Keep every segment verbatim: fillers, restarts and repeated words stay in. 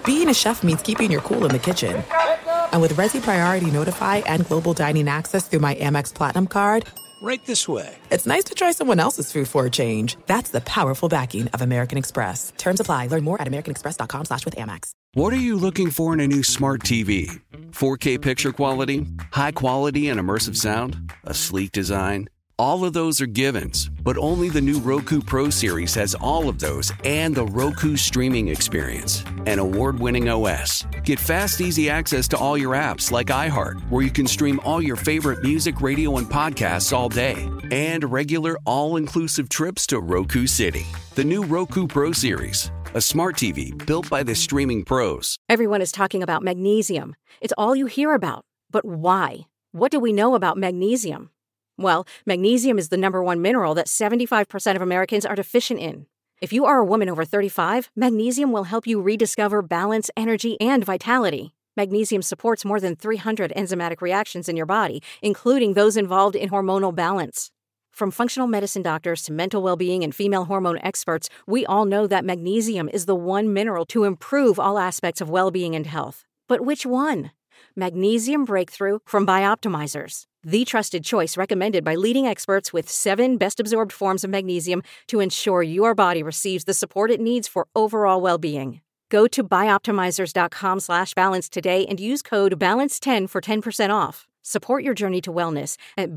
being a chef means keeping your cool in the kitchen. And with Resi Priority Notify and Global Dining Access through my Amex Platinum card, right this way. It's nice to try someone else's food for a change. That's the powerful backing of American Express. Terms apply. Learn more at americanexpress.com slash with Amex. What are you looking for in a new smart T V? four K picture quality? High quality and immersive sound? A sleek design? All of those are givens, but only the new Roku Pro Series has all of those and the Roku streaming experience. An award-winning O S. Get fast, easy access to all your apps like iHeart, where you can stream all your favorite music, radio, and podcasts all day. And regular, all-inclusive trips to Roku City. The new Roku Pro Series. A smart T V built by the streaming pros. Everyone is talking about magnesium. It's all you hear about. But why? What do we know about magnesium? Well, magnesium is the number one mineral that seventy-five percent of Americans are deficient in. If you are a woman over thirty-five, magnesium will help you rediscover balance, energy, and vitality. Magnesium supports more than three hundred enzymatic reactions in your body, including those involved in hormonal balance. From functional medicine doctors to mental well-being and female hormone experts, we all know that magnesium is the one mineral to improve all aspects of well-being and health. But which one? Magnesium Breakthrough from Bioptimizers, the trusted choice recommended by leading experts with seven best-absorbed forms of magnesium to ensure your body receives the support it needs for overall well-being. Go to bioptimizers.com slash balance today and use code balance ten for ten percent off. Support your journey to wellness at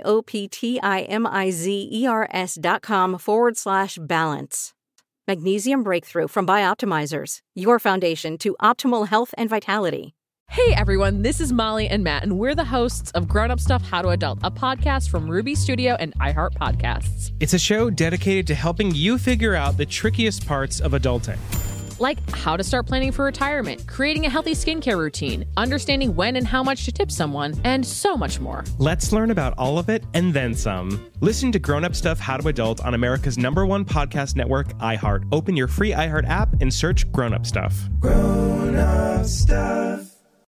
B-I-O-P-T-I-M-I-Z-E-R-S dot com forward slash balance. Magnesium Breakthrough from Bioptimizers, your foundation to optimal health and vitality. Hey everyone, this is Molly and Matt, and we're the hosts of Grown Up Stuff How to Adult, a podcast from Ruby Studio and iHeart Podcasts. It's a show dedicated to helping you figure out the trickiest parts of adulting. Like how to start planning for retirement, creating a healthy skincare routine, understanding when and how much to tip someone, and so much more. Let's learn about all of it and then some. Listen to Grown Up Stuff How to Adult on America's number one podcast network, iHeart. Open your free iHeart app and search Grown Up Stuff. Grown Up Stuff.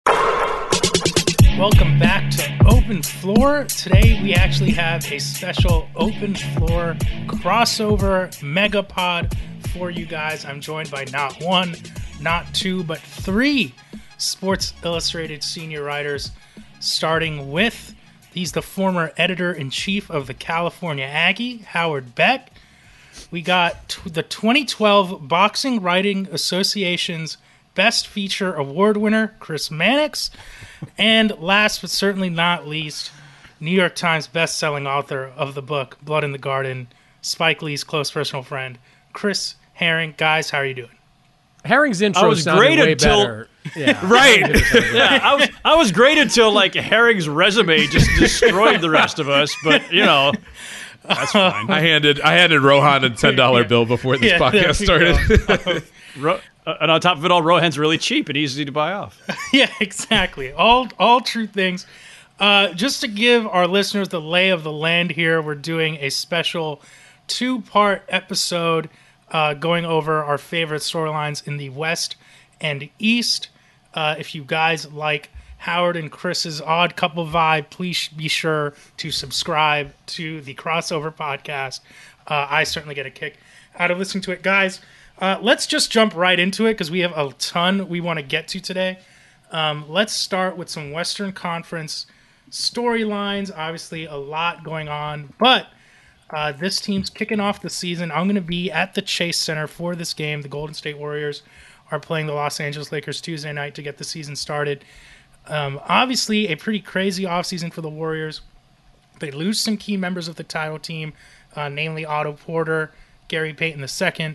Welcome back to Open Floor. Today we actually have a special Open Floor crossover megapod for you guys. I'm joined by not one, not two, but three Sports Illustrated senior writers, starting with, he's the former editor-in-chief of the California Aggie, Howard Beck. We got t- the twenty twelve Boxing Writing Association's Best Feature Award winner, Chris Mannix. And last but certainly not least, New York Times best-selling author of the book Blood in the Garden, Spike Lee's close personal friend, Chris Herring. Guys, how are you doing? Herring's intro I was sounded great way until, better. Yeah, right. yeah, I was I was great until like Herring's resume just destroyed the rest of us. But you know, that's fine. I handed I handed Rohan a ten dollar yeah. bill before this yeah, podcast started. Ro- uh, and on top of it all, Rohan's really cheap and easy to buy off. yeah, exactly. All all true things. Uh, just to give our listeners the lay of the land here, we're doing a special two-part episode uh, going over our favorite storylines in the West and East. Uh, if you guys like Howard and Chris's odd couple vibe, please be sure to subscribe to the Crossover podcast. Uh, I certainly get a kick out of listening to it. Guys, uh, let's just jump right into it because we have a ton we want to get to today. Um, let's start with some Western Conference storylines. Obviously, a lot going on, but uh, this team's kicking off the season. I'm going to be at the Chase Center for this game. The Golden State Warriors are playing the Los Angeles Lakers Tuesday night to get the season started. Um, obviously, a pretty crazy offseason for the Warriors. They lose some key members of the title team, uh, namely Otto Porter, Gary Payton the second.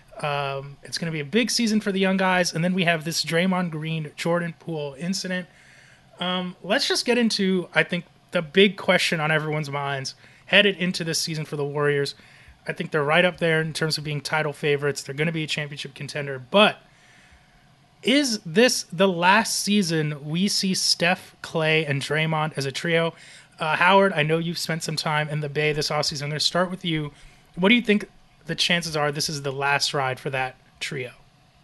Um, it's going to be a big season for the young guys. And then we have this Draymond Green, Jordan Poole incident. Um, let's just get into, I think, the big question on everyone's minds headed into this season for the Warriors. I think they're right up there in terms of being title favorites. They're going to be a championship contender. But is this the last season we see Steph, Klay, and Draymond as a trio? Uh, Howard, I know you've spent some time in the Bay this offseason. I'm going to start with you. What do you think the chances are this is the last ride for that trio?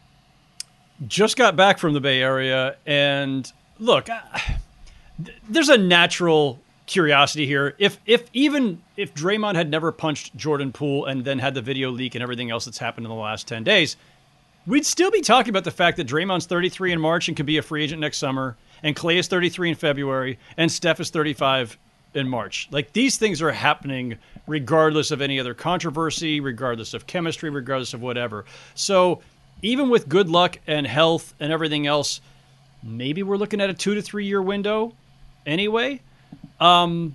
Just got back from the Bay Area, and look, I, there's a natural curiosity here. If if even if Draymond had never punched Jordan Poole and then had the video leak and everything else that's happened in the last ten days, we'd still be talking about the fact that Draymond's thirty-three in March and could be a free agent next summer, and Klay is thirty-three in February, and Steph is thirty-five in March. Like, these things are happening regardless of any other controversy, regardless of chemistry, regardless of whatever. So even with good luck and health and everything else, maybe we're looking at a two to three year window anyway. Um,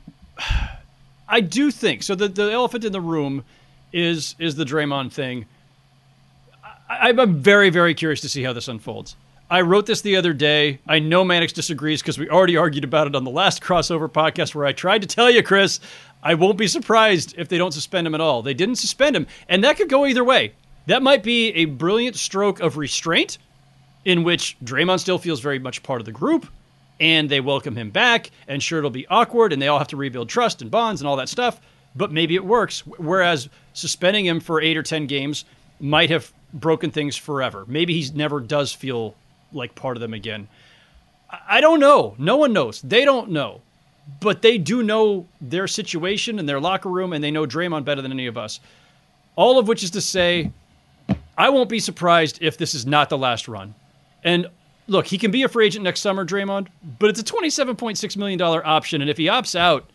I do think so. The, the elephant in the room is is the Draymond thing. I, I'm very, very curious to see how this unfolds. I wrote this the other day. I know Mannix disagrees because we already argued about it on the last crossover podcast where I tried to tell you, Chris, I won't be surprised if they don't suspend him at all. They didn't suspend him, and that could go either way. That might be a brilliant stroke of restraint in which Draymond still feels very much part of the group, and they welcome him back, and sure, it'll be awkward, and they all have to rebuild trust and bonds and all that stuff, but maybe it works, whereas suspending him for eight or ten games might have broken things forever. Maybe he never does feel like part of them again. I don't know. No one knows. They don't know. But they do know their situation and their locker room, and they know Draymond better than any of us. All of which is to say, I won't be surprised if this is not the last run. And look, he can be a free agent next summer, Draymond, but it's a twenty-seven point six million dollars option, and if he opts out,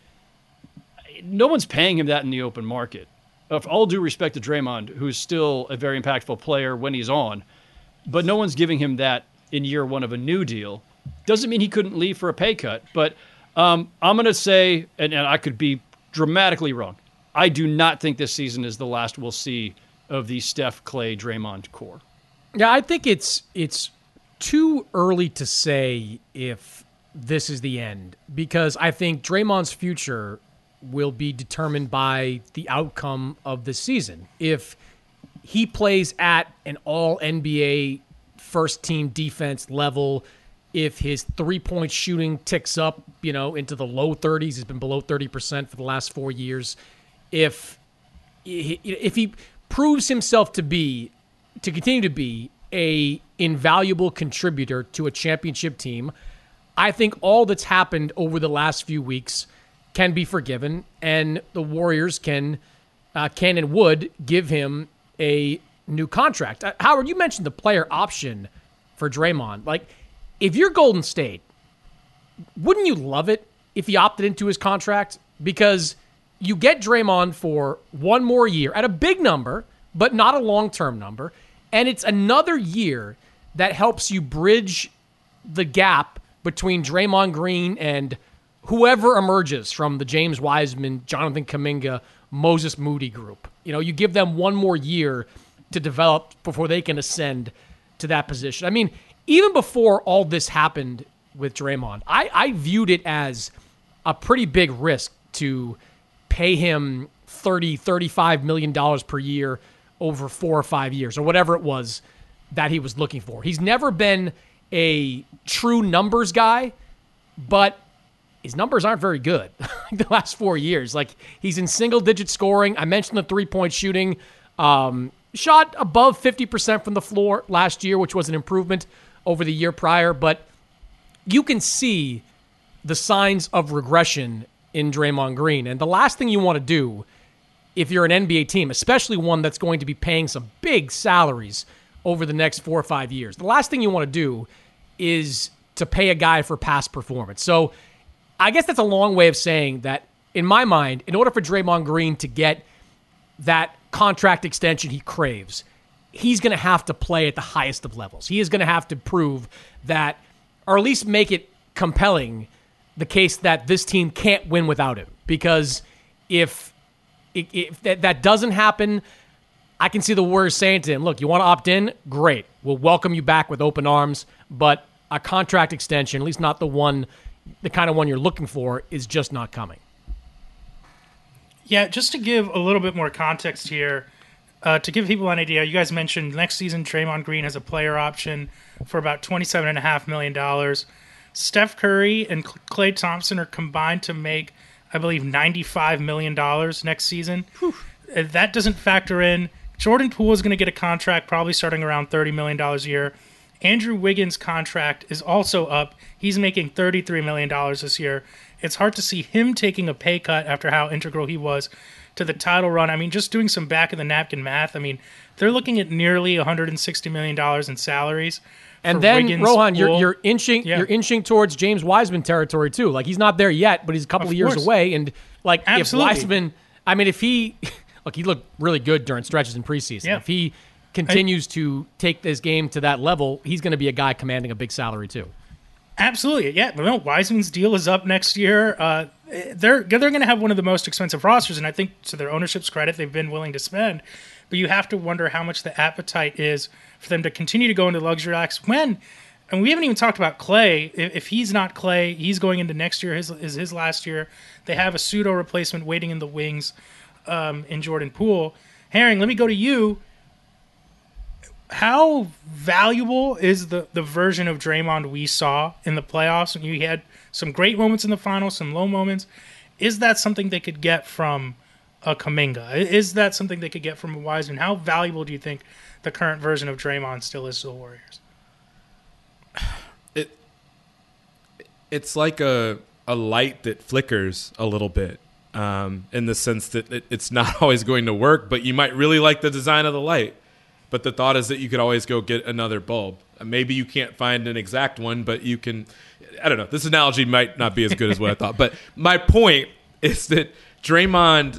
no one's paying him that in the open market. Of all due respect to Draymond, who's still a very impactful player when he's on, but no one's giving him that in year one of a new deal. Doesn't mean he couldn't leave for a pay cut, but um, I'm going to say, and, and I could be dramatically wrong, I do not think this season is the last we'll see of the Steph, Klay, Draymond core. Yeah, I think it's it's too early to say if this is the end, because I think Draymond's future will be determined by the outcome of the season. If he plays at an all N B A first team defense level, if his three-point shooting ticks up, you know, into the low thirties, he's been below thirty percent for the last four years. If if he proves himself to be, to continue to be a invaluable contributor to a championship team, I think all that's happened over the last few weeks can be forgiven, and the Warriors can, uh, can and would give him a new contract. Uh, Howard, you mentioned the player option for Draymond. Like, if you're Golden State, wouldn't you love it if he opted into his contract? Because you get Draymond for one more year at a big number, but not a long-term number, and it's another year that helps you bridge the gap between Draymond Green and whoever emerges from the James Wiseman, Jonathan Kuminga, Moses Moody group. You know, you give them one more year to develop before they can ascend to that position. I mean, even before all this happened with Draymond, I, I viewed it as a pretty big risk to pay him thirty, thirty-five million dollars per year over four or five years or whatever it was that he was looking for. He's never been a true numbers guy, but his numbers aren't very good the last four years. Like, he's in single-digit scoring. I mentioned the three-point shooting. Um, shot above fifty percent from the floor last year, which was an improvement over the year prior. But you can see the signs of regression in Draymond Green. And the last thing you want to do if you're an N B A team, especially one that's going to be paying some big salaries over the next four or five years, the last thing you want to do is to pay a guy for past performance. So I guess that's a long way of saying that, in my mind, in order for Draymond Green to get that contract extension he craves, he's going to have to play at the highest of levels. He is going to have to prove that, or at least make it compelling, the case that this team can't win without him. Because if, if, if that, that doesn't happen, I can see the Warriors saying to him, look, you want to opt in? Great. We'll welcome you back with open arms, but a contract extension, at least not the one, the kind of one you're looking for, is just not coming. Yeah, just to give a little bit more context here, uh, to give people an idea, you guys mentioned next season Draymond Green has a player option for about twenty-seven point five million dollars. Steph Curry and Klay Thompson are combined to make, I believe, ninety-five million dollars next season. Whew. That doesn't factor in. Jordan Poole is going to get a contract probably starting around thirty million dollars a year. Andrew Wiggins' contract is also up. He's making thirty-three million dollars this year. It's hard to see him taking a pay cut after how integral he was to the title run. I mean, just doing some back of the napkin math. I mean, they're looking at nearly one hundred sixty million dollars in salaries. And then Wiggins, Rohan, you're Poole. you're inching Yeah. you're inching towards James Wiseman territory too. Like he's not there yet, but he's a couple Of of, years course. away. And like Absolutely. if Wiseman, I mean, if he look, he looked really good during stretches in preseason. Yeah. If he continues to take this game to that level, he's going to be a guy commanding a big salary too. Absolutely, yeah. No, Wiseman's deal is up next year. Uh, they're they're going to have one of the most expensive rosters, and I think to their ownership's credit, they've been willing to spend. But you have to wonder how much the appetite is for them to continue to go into luxury acts when. And we haven't even talked about Clay. If, if he's not Clay, he's going into next year. His is his last year. They have a pseudo replacement waiting in the wings um, in Jordan Poole. Herring, let me go to you. How valuable is the, the version of Draymond we saw in the playoffs? And you had some great moments in the finals, some low moments. Is that something they could get from a Kuminga? Is that something they could get from a Wiseman? How valuable do you think the current version of Draymond still is to the Warriors? It it's like a a light that flickers a little bit, um, in the sense that it, it's not always going to work, but you might really like the design of the light. But the thought is that you could always go get another bulb. Maybe you can't find an exact one, but you can. I don't know. This analogy might not be as good as what I thought. But my point is that Draymond,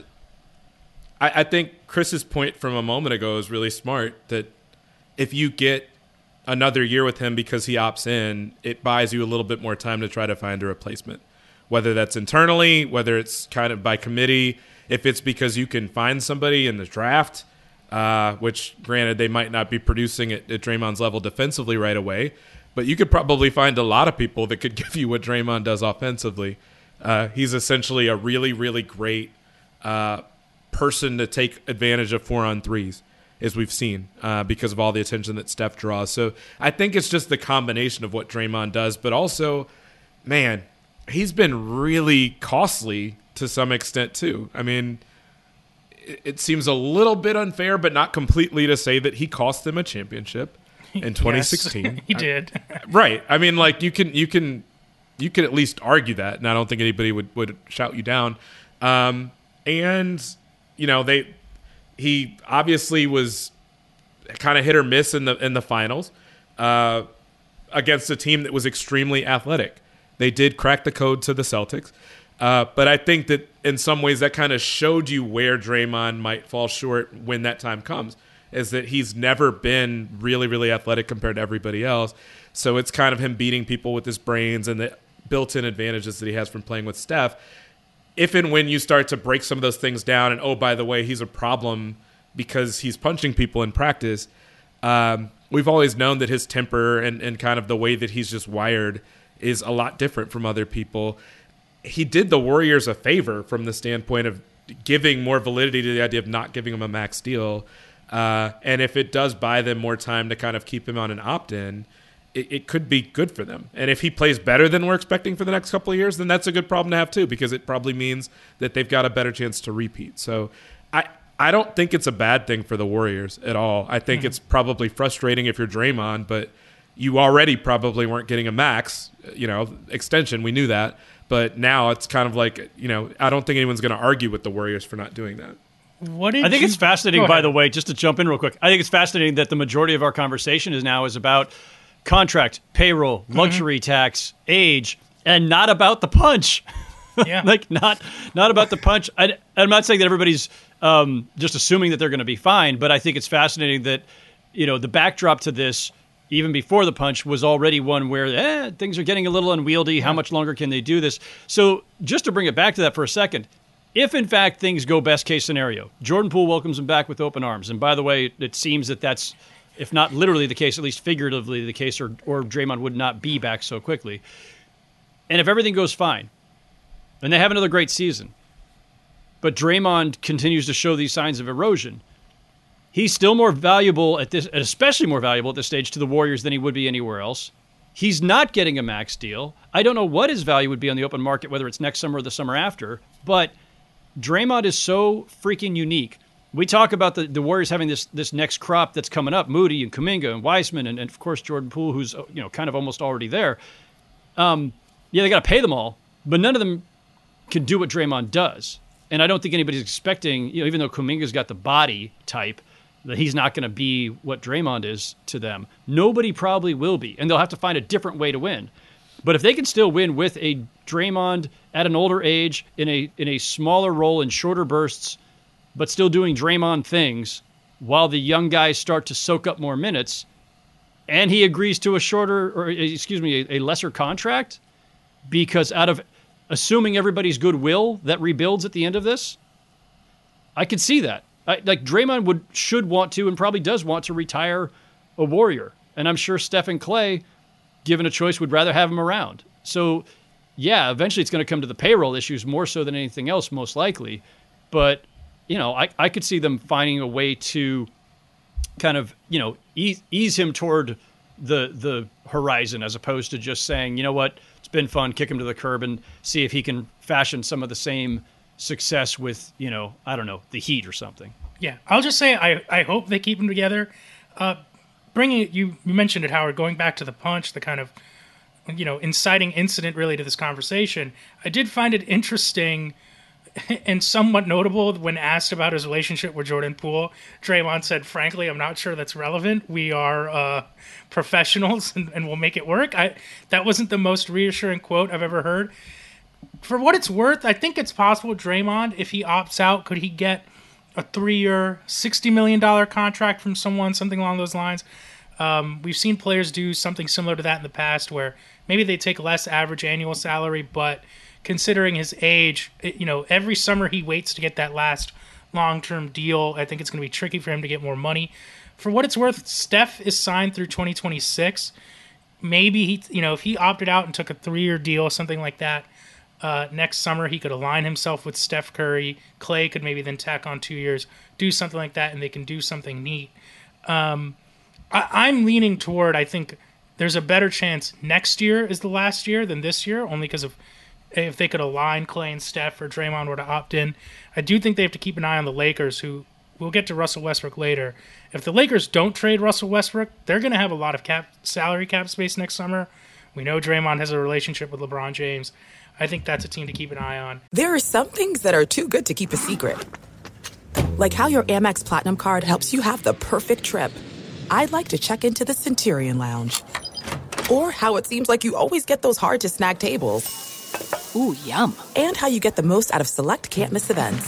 I, I think Chris's point from a moment ago is really smart, that if you get another year with him because he opts in, it buys you a little bit more time to try to find a replacement, whether that's internally, whether it's kind of by committee, if it's because you can find somebody in the draft, uh, which granted they might not be producing at, at Draymond's level defensively right away, but you could probably find a lot of people that could give you what Draymond does offensively. Uh, he's essentially a really, really great uh, person to take advantage of four on threes, as we've seen, uh, because of all the attention that Steph draws. So I think it's just the combination of what Draymond does, but also, man, he's been really costly to some extent too. I mean, it, it seems a little bit unfair, but not completely, to say that he cost them a championship in twenty sixteen. Yes, he did. I, right. I mean, like you can, you can, you can at least argue that, and I don't think anybody would, would shout you down. Um, and you know, they, he obviously was kind of hit or miss in the in the finals uh, against a team that was extremely athletic. They did crack the code to the Celtics, uh, but I think that in some ways that kind of showed you where Draymond might fall short when that time comes, is that he's never been really, really athletic compared to everybody else. So it's kind of him beating people with his brains and the built-in advantages that he has from playing with Steph. If and when you start to break some of those things down, and oh, by the way, he's a problem because he's punching people in practice, um, we've always known that his temper and, and kind of the way that he's just wired is a lot different from other people. He did the Warriors a favor from the standpoint of giving more validity to the idea of not giving him a max deal. Uh, and if it does buy them more time to kind of keep him on an opt-in, it, it could be good for them. And if he plays better than we're expecting for the next couple of years, then that's a good problem to have too, because it probably means that they've got a better chance to repeat. So I I don't think it's a bad thing for the Warriors at all. I think mm-hmm. it's probably frustrating if you're Draymond, but you already probably weren't getting a max, you know, extension. We knew that. But now it's kind of like, you know, I don't think anyone's going to argue with the Warriors for not doing that. What did I think you, it's fascinating, by the way, just to jump in real quick. I think it's fascinating that the majority of our conversation is now is about contract, payroll, luxury mm-hmm. tax, age, and not about the punch. Yeah. like not not about the punch. I, I'm not saying that everybody's um, just assuming that they're going to be fine, but I think it's fascinating that, you know, the backdrop to this, even before the punch, was already one where eh, things are getting a little unwieldy. How much longer can they do this? So just to bring it back to that for a second, if in fact things go best case scenario, Jordan Poole welcomes him back with open arms. And by the way, it seems that that's, if not literally the case, at least figuratively the case, or, or Draymond would not be back so quickly. And if everything goes fine, and they have another great season, but Draymond continues to show these signs of erosion, he's still more valuable at this, especially more valuable at this stage to the Warriors than he would be anywhere else. He's not getting a max deal. I don't know what his value would be on the open market, whether it's next summer or the summer after, but Draymond is so freaking unique. We talk about the, the Warriors having this this next crop that's coming up, Moody and Kuminga and Wiseman and, and of course Jordan Poole, who's you know kind of almost already there. Um, yeah, they got to pay them all, but none of them can do what Draymond does. And I don't think anybody's expecting, you know, even though Kuminga's got the body type, that he's not going to be what Draymond is to them. Nobody probably will be, and they'll have to find a different way to win. But if they can still win with a Draymond at an older age, in a in a smaller role, in shorter bursts, but still doing Draymond things, while the young guys start to soak up more minutes, and he agrees to a shorter, or excuse me, a, a lesser contract, because out of assuming everybody's goodwill that rebuilds at the end of this, I could see that. I, like Draymond would should want to and probably does want to retire a Warrior. And I'm sure Steph and Clay, given a choice, would rather have him around. So, yeah, eventually it's going to come to the payroll issues more so than anything else, most likely. But, you know, I, I could see them finding a way to kind of, you know, ease, ease him toward the the horizon as opposed to just saying, you know what, it's been fun, kick him to the curb and see if he can fashion some of the same success with, you know, I don't know, the Heat or something. Yeah, I'll just say I, I hope they keep them together. Uh, bringing it, you, you mentioned it, Howard, going back to the punch, the kind of, you know, inciting incident really to this conversation. I did find it interesting and somewhat notable when asked about his relationship with Jordan Poole. Draymond said, frankly, I'm not sure that's relevant. We are uh, professionals and, and we'll make it work. I, that wasn't the most reassuring quote I've ever heard. For what it's worth, I think it's possible Draymond, if he opts out, could he get a three-year, sixty million dollars contract from someone, something along those lines? Um, we've seen players do something similar to that in the past where maybe they take less average annual salary, but considering his age, it, you know, every summer he waits to get that last long-term deal. I think it's going to be tricky for him to get more money. For what it's worth, Steph is signed through twenty twenty-six. Maybe he, you know, if he opted out and took a three-year deal, something like that, Uh, next summer, he could align himself with Steph Curry. Clay could maybe then tack on two years, do something like that, and they can do something neat. Um, I, I'm leaning toward, I think there's a better chance next year is the last year than this year, only because of if they could align Clay and Steph or Draymond were to opt in. I do think they have to keep an eye on the Lakers, who we'll get to Russell Westbrook later. If the Lakers don't trade Russell Westbrook, they're going to have a lot of cap salary cap space next summer. We know Draymond has a relationship with LeBron James. I think that's a team to keep an eye on. There are some things that are too good to keep a secret. Like how your Amex Platinum card helps you have the perfect trip. I'd like to check into the Centurion Lounge. Or how it seems like you always get those hard-to-snag tables. Ooh, yum. And how you get the most out of select can't-miss events.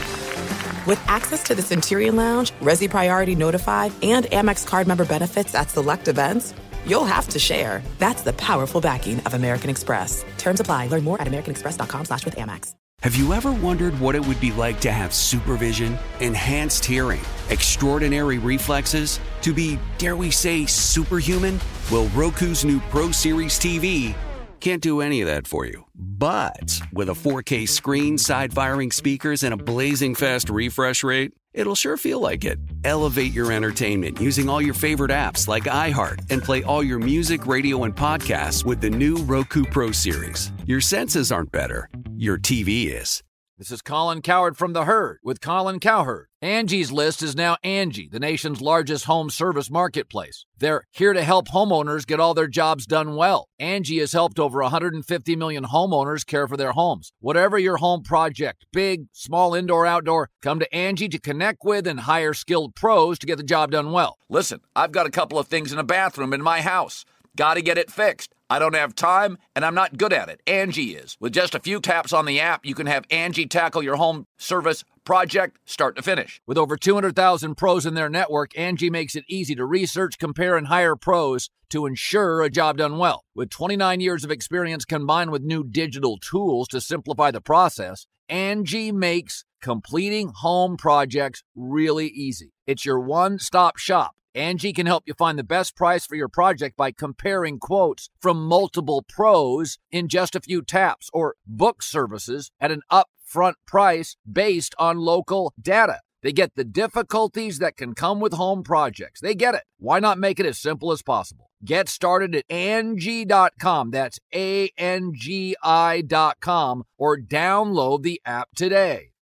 With access to the Centurion Lounge, Resi Priority Notified, and Amex card member benefits at select events, you'll have to share. That's the powerful backing of American Express. Terms apply. Learn more at americanexpress.com slash with Amex. Have you ever wondered what it would be like to have supervision, enhanced hearing, extraordinary reflexes, to be, dare we say, superhuman? Well, Roku's new Pro Series T V can't do any of that for you. But with a four K screen, side-firing speakers, and a blazing fast refresh rate, it'll sure feel like it. Elevate your entertainment using all your favorite apps like iHeart and play all your music, radio, and podcasts with the new Roku Pro Series. Your senses aren't better. Your T V is. This is Colin Cowherd from The Herd with Colin Cowherd. Angie's List is now Angie, the nation's largest home service marketplace. They're here to help homeowners get all their jobs done well. Angie has helped over one hundred fifty million homeowners care for their homes. Whatever your home project, big, small, indoor, outdoor, come to Angie to connect with and hire skilled pros to get the job done well. Listen, I've got a couple of things in a bathroom in my house. Got to get it fixed. I don't have time, and I'm not good at it. Angie is. With just a few taps on the app, you can have Angie tackle your home service project start to finish. With over two hundred thousand pros in their network, Angie makes it easy to research, compare, and hire pros to ensure a job done well. With twenty-nine years of experience combined with new digital tools to simplify the process, Angie makes completing home projects really easy. It's your one-stop shop. Angie can help you find the best price for your project by comparing quotes from multiple pros in just a few taps, or book services at an upfront price based on local data. They get the difficulties that can come with home projects. They get it. Why not make it as simple as possible? Get started at Angie dot com. That's A N G I dot com, or download the app today.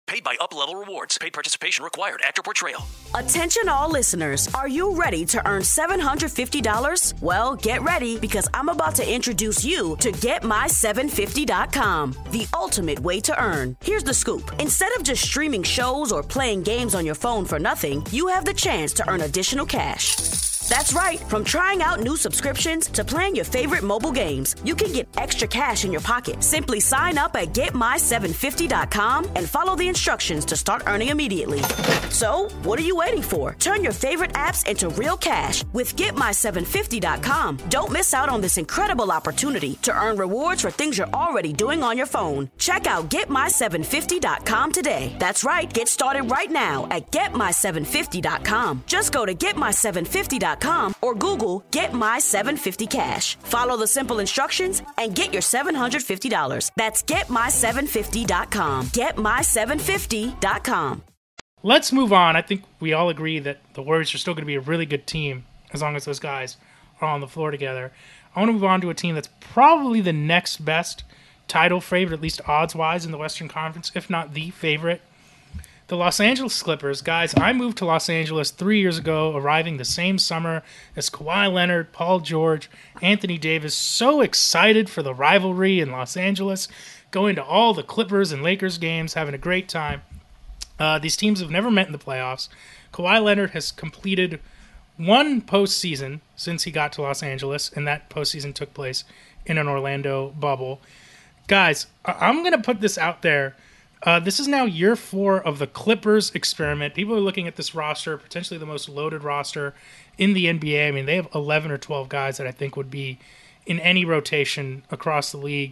Paid by UpLevel Rewards. Paid participation required. Actor Portrayal. Attention all listeners. Are you ready to earn seven hundred fifty dollars? Well, get ready because I'm about to introduce you to Get My seven fifty dot com, the ultimate way to earn. Here's the scoop. Instead of just streaming shows or playing games on your phone for nothing, you have the chance to earn additional cash. That's right. From trying out new subscriptions to playing your favorite mobile games, you can get extra cash in your pocket. Simply sign up at Get My seven fifty dot com and follow the instructions to start earning immediately. So, what are you waiting for? Turn your favorite apps into real cash with Get My seven fifty dot com. Don't miss out on this incredible opportunity to earn rewards for things you're already doing on your phone. Check out Get My seven fifty dot com today. That's right. Get started right now at Get My seven fifty dot com. Just go to Get My seven fifty dot com or Google Get My seven fifty Cash. Follow the simple instructions and get your seven hundred fifty dollars. That's Get My seven fifty dot com. Get My seven fifty dot com. Let's move on. I think we all agree that the Warriors are still going to be a really good team as long as those guys are on the floor together. I want to move on to a team that's probably the next best title favorite, at least odds-wise, in the Western Conference, if not the favorite. The Los Angeles Clippers. Guys, I moved to Los Angeles three years ago, arriving the same summer as Kawhi Leonard, Paul George, Anthony Davis. So excited for the rivalry in Los Angeles, going to all the Clippers and Lakers games, having a great time. Uh, these teams have never met in the playoffs. Kawhi Leonard has completed one postseason since he got to Los Angeles, and that postseason took place in an Orlando bubble. Guys, I- I'm going to put this out there. Uh, this is now year four of the Clippers experiment. People are looking at this roster, potentially the most loaded roster in the N B A. I mean, they have eleven or twelve guys that I think would be in any rotation across the league.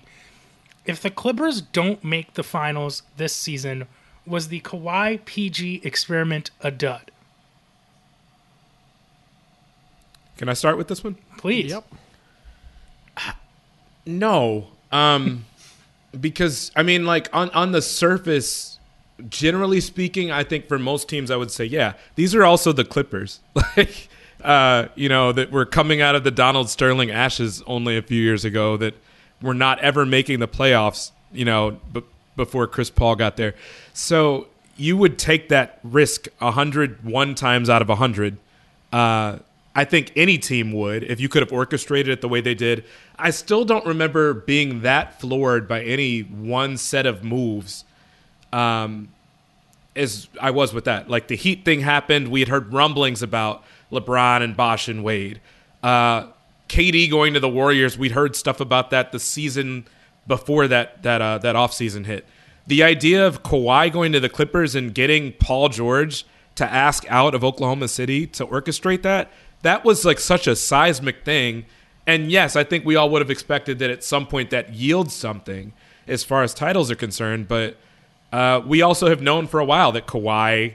If the Clippers don't make the finals this season, was the Kawhi P G experiment a dud? Can I start with this one? Please. Yep. No. Um... Because, I mean, like, on, on the surface, generally speaking, I think for most teams, I would say, yeah, these are also the Clippers. Like, uh, you know, that were coming out of the Donald Sterling ashes only a few years ago, that were not ever making the playoffs, you know, b- before Chris Paul got there. So you would take that risk one hundred one times out of one hundred. Uh, I think any team would, if you could have orchestrated it the way they did. I still don't remember being that floored by any one set of moves um, as I was with that. Like, the Heat thing happened. We had heard rumblings about LeBron and Bosh and Wade. Uh, K D going to the Warriors, we'd heard stuff about that the season before that that uh, that offseason hit. The idea of Kawhi going to the Clippers and getting Paul George to ask out of Oklahoma City to orchestrate that, that was like such a seismic thing. And yes, I think we all would have expected that at some point that yields something as far as titles are concerned. But uh, we also have known for a while that Kawhi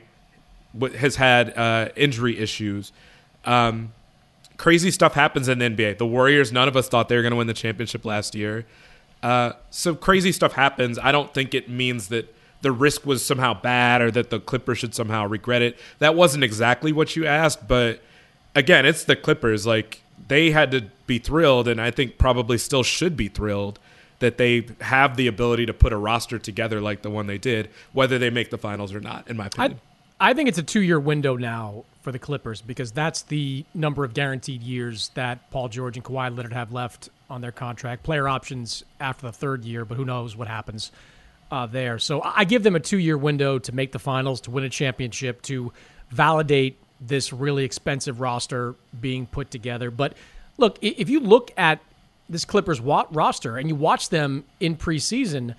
has had uh, injury issues. Um, crazy stuff happens in the N B A. The Warriors, none of us thought they were going to win the championship last year. Uh, so crazy stuff happens. I don't think it means that the risk was somehow bad or that the Clippers should somehow regret it. That wasn't exactly what you asked, but again, it's the Clippers. Like, they had to be thrilled, and I think probably still should be thrilled that they have the ability to put a roster together like the one they did, whether they make the finals or not, in my opinion. I, I think it's a two-year window now for the Clippers because that's the number of guaranteed years that Paul George and Kawhi Leonard have left on their contract. Player options after the third year, but who knows what happens uh, there. So I give them a two-year window to make the finals, to win a championship, to validate this really expensive roster being put together. But look, if you look at this Clippers wa- roster and you watch them in preseason,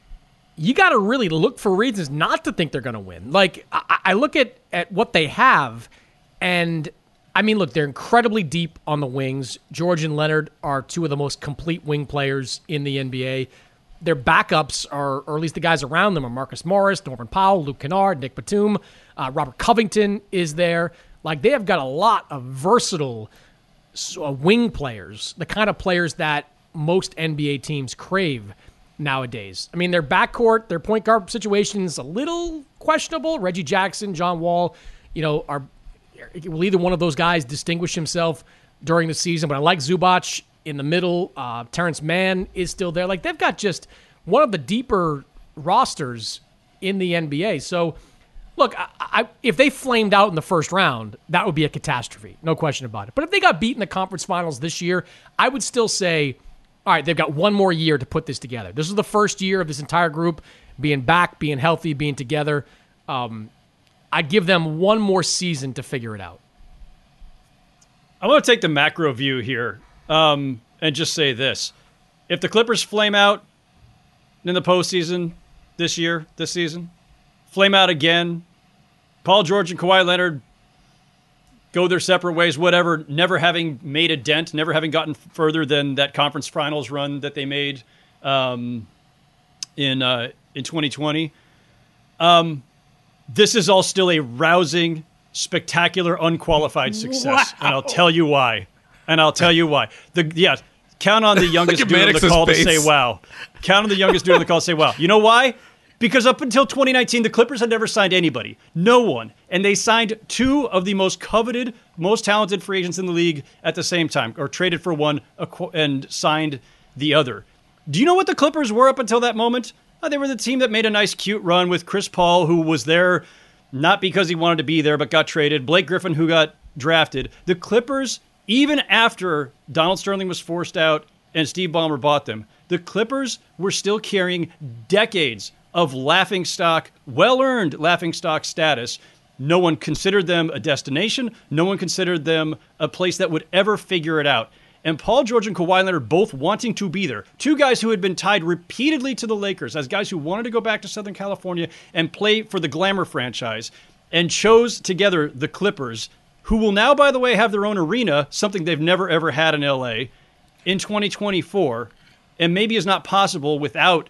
you got to really look for reasons not to think they're going to win. Like, I, I look at, at what they have, and I mean, look, they're incredibly deep on the wings. George and Leonard are two of the most complete wing players in the N B A. Their backups are, or at least the guys around them, are Marcus Morris, Norman Powell, Luke Kennard, Nick Batum, uh, Robert Covington is there. Like, they have got a lot of versatile uh, wing players, the kind of players that most N B A teams crave nowadays. I mean, their backcourt, their point guard situation is a little questionable. Reggie Jackson, John Wall, you know, are will either one of those guys distinguish himself during the season? But I like Zubac in the middle. Uh, Terrence Mann is still there. Like, they've got just one of the deeper rosters in the N B A. So, look, I, I, if they flamed out in the first round, that would be a catastrophe. No question about it. But if they got beat in the conference finals this year, I would still say, all right, they've got one more year to put this together. This is the first year of this entire group being back, being healthy, being together. Um, I'd give them one more season to figure it out. I want to take the macro view here um, and just say this. If the Clippers flame out in the postseason this year, this season, flame out again, Paul George and Kawhi Leonard go their separate ways, whatever, never having made a dent, never having gotten further than that conference finals run that they made um, in uh, in twenty twenty. Um, this is all still a rousing, spectacular, unqualified success, Wow. and I'll tell you why. And I'll tell you why. The yeah, count on the youngest at dude on the Mannix's call to face. say wow. Count on the youngest dude on the call to say wow. You know why? Because up until twenty nineteen, the Clippers had never signed anybody. No one. And they signed two of the most coveted, most talented free agents in the league at the same time, or traded for one and signed the other. Do you know what the Clippers were up until that moment? Oh, they were the team that made a nice, cute run with Chris Paul, who was there not because he wanted to be there, but got traded. Blake Griffin, who got drafted. The Clippers, even after Donald Sterling was forced out and Steve Ballmer bought them, the Clippers were still carrying decades of laughingstock, well-earned laughingstock status. No one considered them a destination. No one considered them a place that would ever figure it out. And Paul George and Kawhi Leonard both wanting to be there. Two guys who had been tied repeatedly to the Lakers as guys who wanted to go back to Southern California and play for the Glamour franchise, and chose together the Clippers, who will now, by the way, have their own arena, something they've never, ever had in L A, in twenty twenty-four, and maybe is not possible without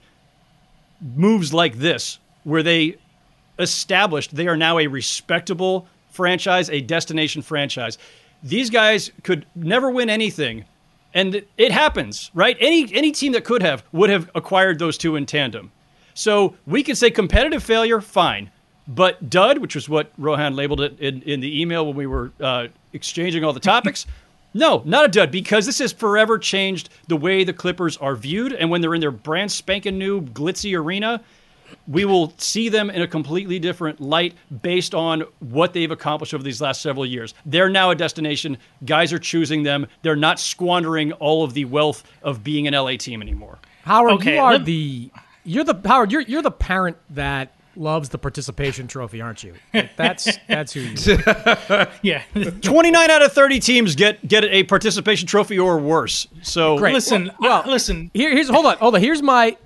moves like this, where they established they are now a respectable franchise, a destination franchise. These guys could never win anything, and it happens, right? Any any team that could have would have acquired those two in tandem. So we could say competitive failure, fine. But dud, which was what Rohan labeled it in, in the email when we were uh, exchanging all the topics, no, not a dud, because this has forever changed the way the Clippers are viewed, and when they're in their brand spanking new glitzy arena, we will see them in a completely different light based on what they've accomplished over these last several years. They're now a destination. Guys are choosing them. They're not squandering all of the wealth of being an L A team anymore. Howard, Okay, you are let- the you're the Howard. You're you're the parent that loves the participation trophy, aren't you? Like, that's that's who you are. Yeah. twenty-nine out of thirty teams get get a participation trophy or worse. So Great. Listen, Well, uh, listen. Here, here's hold on, hold on. Here's my.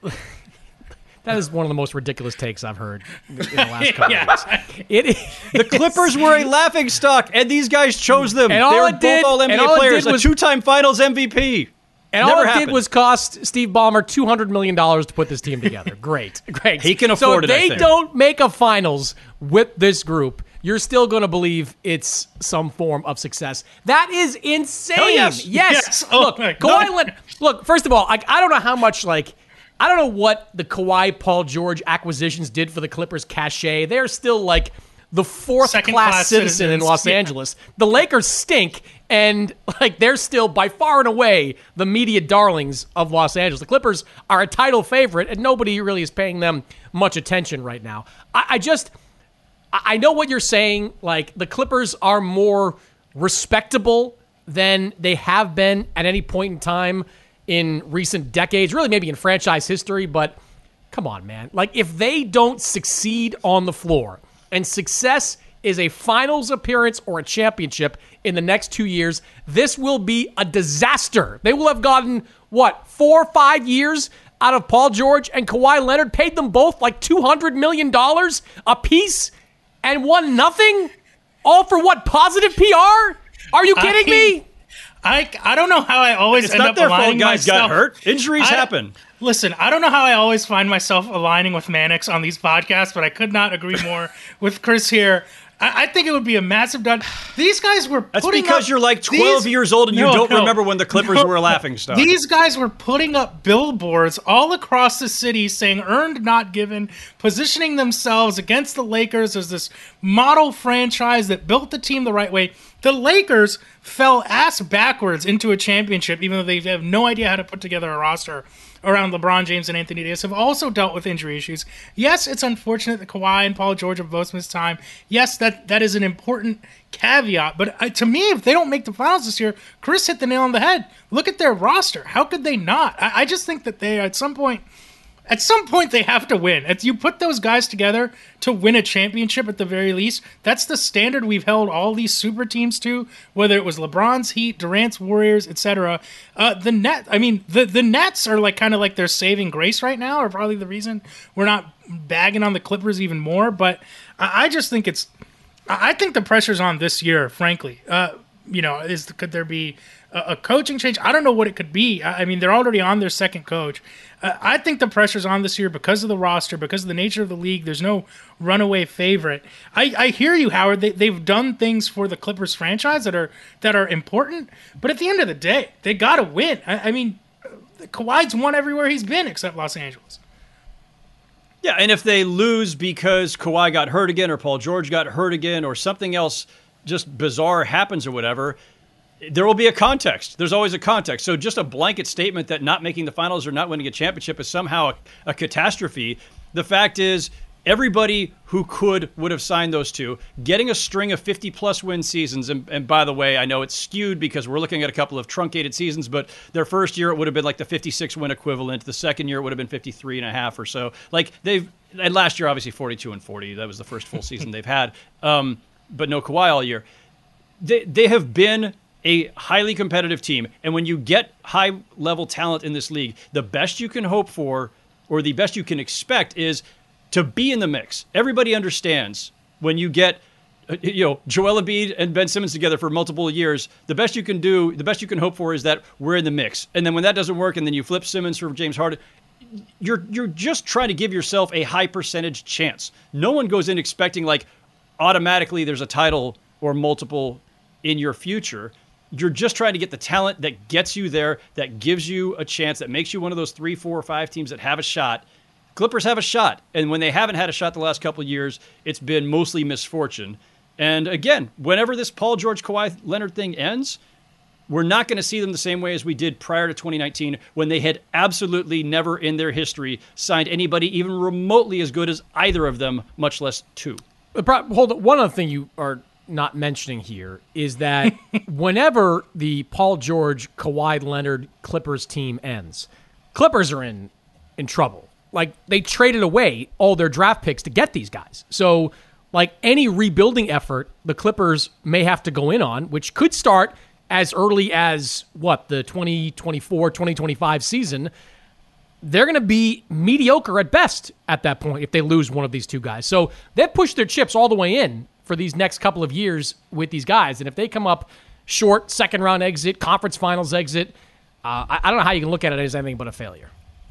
That is one of the most ridiculous takes I've heard in the last couple Yeah. of weeks. It is, the Clippers were a laughing stock, and these guys chose them. And they all were it did- both all N B A and all it players, did was- a two-time Finals M V P. And Never all it happened. did was cost Steve Ballmer two hundred million dollars to put this team together. Great. Great. He can so afford if it, I they think. don't make a finals with this group, you're still going to believe it's some form of success. That is insane. Hell yes. Yes. Yes. Oh Look, my Kawhi God. Leonard, look, first of all, I, I don't know how much, like, I don't know what the Kawhi Paul George acquisitions did for the Clippers' cachet. They're still like the fourth Second-class class citizen in citizens. Los Yeah. Angeles. The Lakers stink, and like they're still by far and away the media darlings of Los Angeles. The Clippers are a title favorite, and nobody really is paying them much attention right now. I, I just, I I know what you're saying. Like the Clippers are more respectable than they have been at any point in time in recent decades, really maybe in franchise history, but come on, man. Like if they don't succeed on the floor, and success is a finals appearance or a championship in the next two years, this will be a disaster. They will have gotten, what, four or five years out of Paul George and Kawhi Leonard, paid them both like two hundred million dollars a piece, and won nothing? All for what, positive P R? Are you kidding I- me? I, I don't know how I always It's end not up their fault aligning guys myself. got hurt. Injuries I- happen. Listen, I don't know how I always find myself aligning with Mannix on these podcasts, but I could not agree more with Chris here. I, I think it would be a massive done. These guys were That's putting because up you're like twelve these- years old and you No, don't no, remember when the Clippers no. were a laughingstock. These guys were putting up billboards all across the city saying earned, not given, positioning themselves against the Lakers as this model franchise that built the team the right way. The Lakers fell ass backwards into a championship, even though they have no idea how to put together a roster around LeBron James and Anthony Davis, have also dealt with injury issues. Yes, it's unfortunate that Kawhi and Paul George have both missed time. Yes, that, that is an important caveat. But uh, to me, if they don't make the finals this year, Chris hit the nail on the head. Look at their roster. How could they not? I, I just think that they, at some point... At some point, they have to win. If you put those guys together to win a championship at the very least, that's the standard we've held all these super teams to, whether it was LeBron's Heat, Durant's Warriors, et cetera. Uh, the net, I mean, the, the Nets are like kind of like their saving grace right now, are probably the reason we're not bagging on the Clippers even more. But I, I just think it's, I think the pressure's on this year, frankly. Uh, you know, is could there be a, a coaching change? I don't know what it could be. I, I mean, they're already on their second coach. Uh, I think the pressure's on this year because of the roster, because of the nature of the league. There's no runaway favorite. I, I hear you, Howard. They, they've done things for the Clippers franchise that are that are important, but at the end of the day, they got to win. I, I mean, Kawhi's won everywhere he's been except Los Angeles. Yeah, and if they lose because Kawhi got hurt again or Paul George got hurt again or something else just bizarre happens or whatever, there will be a context. There's always a context. So just a blanket statement that not making the finals or not winning a championship is somehow a, a catastrophe. The fact is, everybody who could would have signed those two. Getting a string of fifty-plus win seasons, and, and by the way, I know it's skewed because we're looking at a couple of truncated seasons, but their first year it would have been like the fifty-six win equivalent. The second year it would have been fifty-three and a half or so. Like they've, and last year obviously forty-two and forty. That was the first full season they've had, um, but no Kawhi all year. They they have been a highly competitive team, and when you get high-level talent in this league, the best you can hope for, or the best you can expect, is to be in the mix. Everybody understands when you get, you know, Joel Embiid and Ben Simmons together for multiple years, the best you can do, the best you can hope for is that we're in the mix. And then when that doesn't work, and then you flip Simmons for James Harden, you're you're just trying to give yourself a high percentage chance. No one goes in expecting like automatically there's a title or multiple in your future. You're just trying to get the talent that gets you there, that gives you a chance, that makes you one of those three, four, or five teams that have a shot. Clippers have a shot, and when they haven't had a shot the last couple of years, it's been mostly misfortune. And again, whenever this Paul George, Kawhi Leonard thing ends, we're not going to see them the same way as we did prior to twenty nineteen, when they had absolutely never in their history signed anybody even remotely as good as either of them, much less two. Hold on. One other thing you are not mentioning here is that whenever the Paul George, Kawhi Leonard Clippers team ends, Clippers are in in trouble. Like, they traded away all their draft picks to get these guys. So, like, any rebuilding effort the Clippers may have to go in on, which could start as early as, what, the twenty twenty-four twenty twenty-five season, they're going to be mediocre at best at that point if they lose one of these two guys. So they've pushed their chips all the way in for these next couple of years with these guys. And if they come up short, second round exit, conference finals exit, uh, I, I don't know how you can look at it as anything but a failure.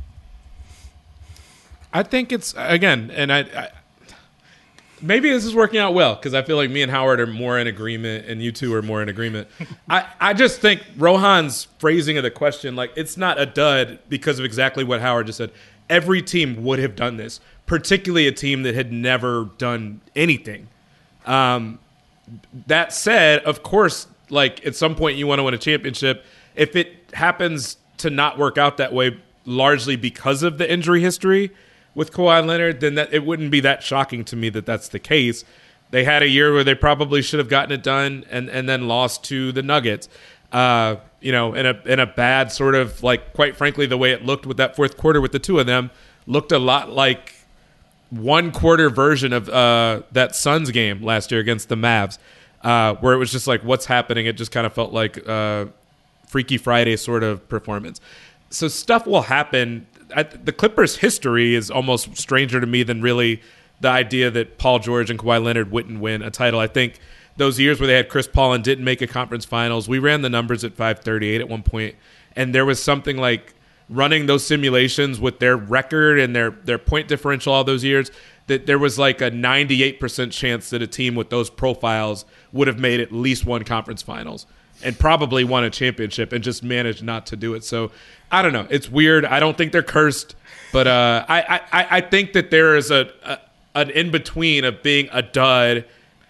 I think it's, again, and I, I maybe this is working out well because I feel like me and Howard are more in agreement and you two are more in agreement. I, I just think Rohan's phrasing of the question, like, it's not a dud because of exactly what Howard just said. Every team would have done this, particularly a team that had never done anything. Um, that said, of course, like, at some point you want to win a championship. If it happens to not work out that way, largely because of the injury history with Kawhi Leonard, then that it wouldn't be that shocking to me that that's the case. They had a year where they probably should have gotten it done and, and then lost to the Nuggets. Uh, you know, in a in a bad sort of, like, quite frankly, the way it looked with that fourth quarter with the two of them looked a lot like one quarter version of uh, that Suns game last year against the Mavs, uh, where it was just like, what's happening? It just kind of felt like uh, Freaky Friday sort of performance. So stuff will happen. I, the Clippers' history is almost stranger to me than really the idea that Paul George and Kawhi Leonard wouldn't win a title. I think those years where they had Chris Paul and didn't make a conference finals, we ran the numbers at five thirty-eight at one point, and there was something like running those simulations with their record and their, their point differential all those years, that there was like a ninety-eight percent chance that a team with those profiles would have made at least one conference finals and probably won a championship and just managed not to do it. So I don't know. It's weird. I don't think they're cursed, but uh, I, I, I think that there is a, a an in-between of being a dud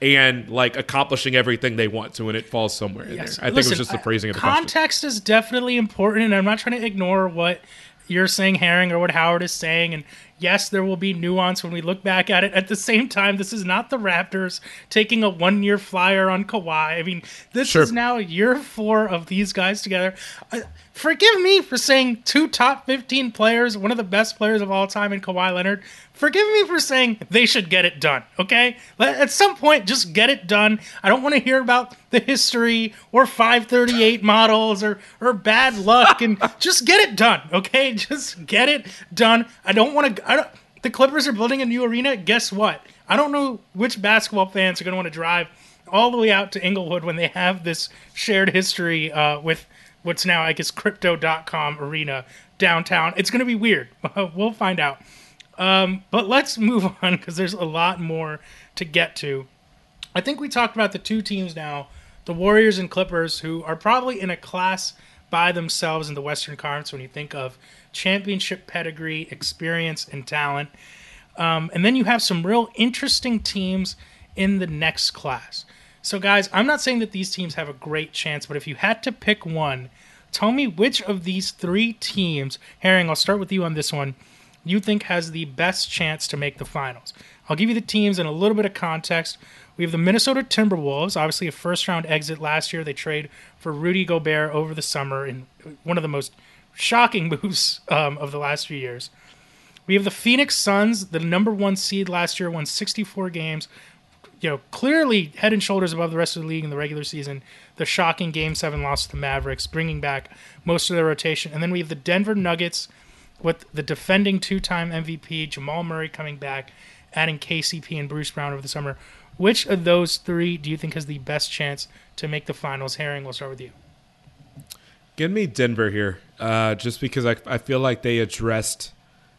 and like accomplishing everything they want to, and it falls somewhere in Yes. there. I think Listen, it was just the phrasing of the question. Context is definitely important, and I'm not trying to ignore what you're saying, Herring, or what Howard is saying. And yes, there will be nuance when we look back at it. At the same time, this is not the Raptors taking a one-year flyer on Kawhi. I mean, this Sure. is now year four of these guys together. Uh, forgive me for saying two top fifteen players, one of the best players of all time in Kawhi Leonard. Forgive me for saying they should get it done, okay? Let- At some point, just get it done. I don't want to hear about the history or five thirty-eight models or, or bad luck, and just get it done, okay? Just get it done. I don't want to... I don't, the Clippers are building a new arena. Guess what? I don't know which basketball fans are going to want to drive all the way out to Inglewood when they have this shared history uh, with what's now, I guess, Crypto dot com arena downtown. It's going to be weird. We'll find out. Um, but let's move on because there's a lot more to get to. I think we talked about the two teams now, the Warriors and Clippers, who are probably in a class by themselves in the Western Conference when you think of championship pedigree, experience, and talent. Um, and then you have some real interesting teams in the next class. So, guys, I'm not saying that these teams have a great chance, but if you had to pick one, tell me which of these three teams, Herring, I'll start with you on this one, you think has the best chance to make the finals. I'll give you the teams in a little bit of context. We have the Minnesota Timberwolves, obviously a first-round exit last year. They trade for Rudy Gobert over the summer in one of the most shocking moves um, of the last few years. We have the Phoenix Suns, the number one seed last year, won sixty-four games, you know, clearly head and shoulders above the rest of the league in the regular season. The shocking Game seven loss to the Mavericks, bringing back most of their rotation. And then we have the Denver Nuggets, with the defending two-time M V P, Jamal Murray, coming back, adding K C P and Bruce Brown over the summer. Which of those three do you think has the best chance to make the finals? Herring, we'll start with you. Give me Denver here, uh, just because I, I feel like they addressed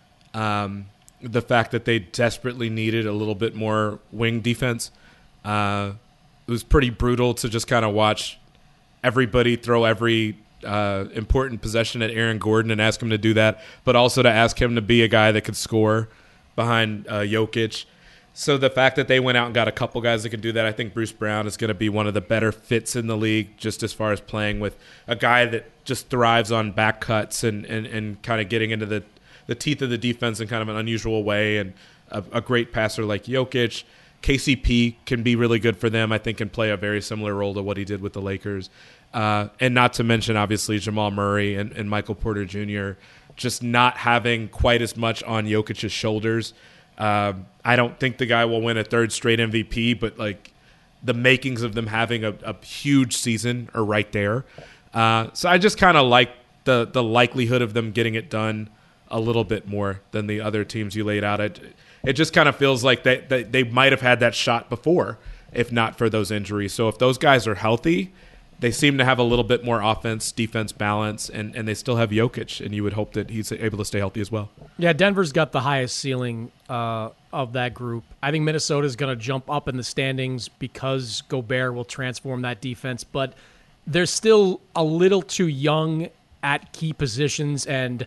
um, the fact that they desperately needed a little bit more wing defense. Uh, it was pretty brutal to just kind of watch everybody throw every Uh, important possession at Aaron Gordon and ask him to do that, but also to ask him to be a guy that could score behind uh, Jokic. So the fact that they went out and got a couple guys that can do that, I think Bruce Brown is going to be one of the better fits in the league, just as far as playing with a guy that just thrives on back cuts and, and, and kind of getting into the, the teeth of the defense in kind of an unusual way, and a, a great passer like Jokic. K C P can be really good for them, I think, and play a very similar role to what he did with the Lakers. Uh, and not to mention, obviously, Jamal Murray and, and Michael Porter Junior just not having quite as much on Jokic's shoulders. Uh, I don't think the guy will win a third straight M V P, but like the makings of them having a, a huge season are right there. Uh, so I just kind of like the the likelihood of them getting it done a little bit more than the other teams you laid out. It, it just kind of feels like they, they, they might have had that shot before, if not for those injuries. So if those guys are healthy, they seem to have a little bit more offense, defense balance, and, and they still have Jokic, and you would hope that he's able to stay healthy as well. Yeah, Denver's got the highest ceiling uh, of that group. I think Minnesota's going to jump up in the standings because Gobert will transform that defense, but they're still a little too young at key positions, and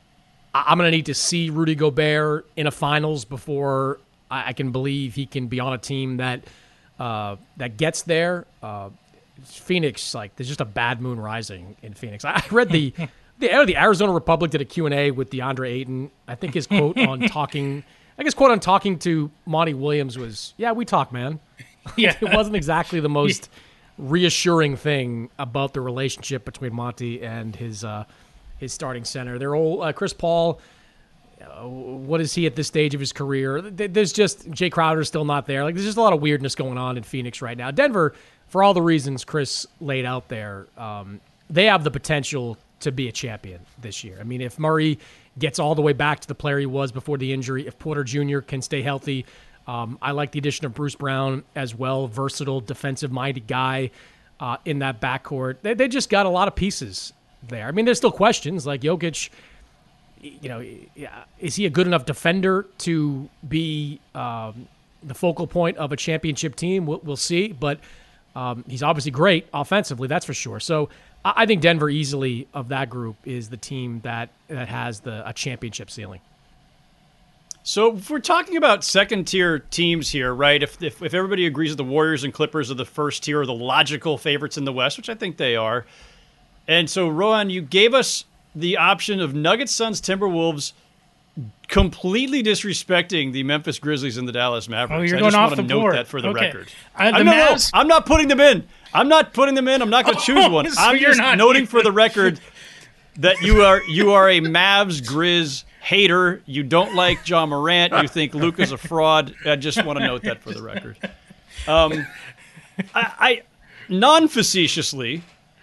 I'm going to need to see Rudy Gobert in a finals before I can believe he can be on a team that uh, that gets there. Uh, Phoenix, like, there's just a bad moon rising in Phoenix. I read the the, the Arizona Republic did a Q and A with DeAndre Ayton. I think his quote on talking, I guess quote on talking to Monty Williams was, "Yeah, we talk, man." Yeah, it wasn't exactly the most reassuring thing about the relationship between Monty and his uh, his starting center. They're all uh, Chris Paul. Uh, what is he at this stage of his career? There's just Jay Crowder's still not there. Like, there's just a lot of weirdness going on in Phoenix right now. Denver, for all the reasons Chris laid out there, um, they have the potential to be a champion this year. I mean, if Murray gets all the way back to the player he was before the injury, if Porter Junior can stay healthy, um, I like the addition of Bruce Brown as well, versatile, defensive-minded guy uh, in that backcourt. They, they just got a lot of pieces there. I mean, there's still questions like Jokic. You know, is he a good enough defender to be um, the focal point of a championship team? We'll, we'll see, but um, he's obviously great offensively, that's for sure. So I think Denver easily of that group is the team that, that has the a championship ceiling. So if we're talking about second-tier teams here, right, if, if if everybody agrees that the Warriors and Clippers are the first tier, or the logical favorites in the West, which I think they are, and so, Rohan, you gave us the option of Nuggets, Suns, Timberwolves, completely disrespecting the Memphis Grizzlies and the Dallas Mavericks. Oh, you're I going just off want the to note board. that for the Okay. record. Uh, the I'm, no, no, Mavs- I'm not putting them in. I'm not putting them in. I'm not going to choose Oh, one. so I'm you're just not noting even- for the record that you are you are a Mavs Grizz hater. You don't like John Morant. You think Luka's a fraud. I just want to note that for the record. Um, I, I non-facetiously,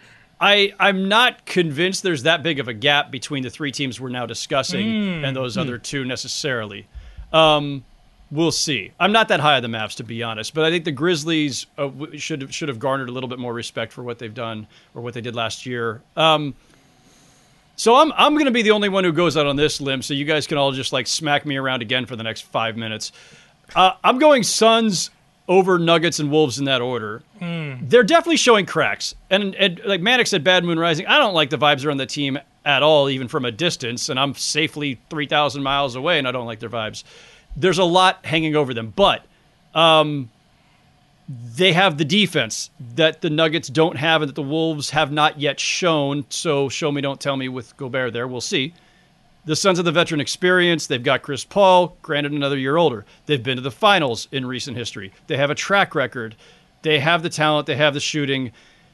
I I'm not convinced there's that big of a gap between the three teams we're now discussing Mm. and those Hmm. other two necessarily. Um, we'll see. I'm not that high on the Mavs, to be honest, but I think the Grizzlies uh, w- should should have garnered a little bit more respect for what they've done or what they did last year. Um, so I'm I'm going to be the only one who goes out on this limb, so you guys can all just like smack me around again for the next five minutes. Uh, I'm going Suns over Nuggets and Wolves in that order. Mm. They're definitely showing cracks. And, and like Manic said, Bad Moon Rising, I don't like the vibes around the team at all, even from a distance, and I'm safely three thousand miles away, and I don't like their vibes. There's a lot hanging over them, but um, they have the defense that the Nuggets don't have and that the Wolves have not yet shown, so show me, don't tell me with Gobert there. We'll see. The Suns have the veteran experience. They've got Chris Paul, granted another year older. They've been to the finals in recent history. They have a track record. They have the talent. They have the shooting.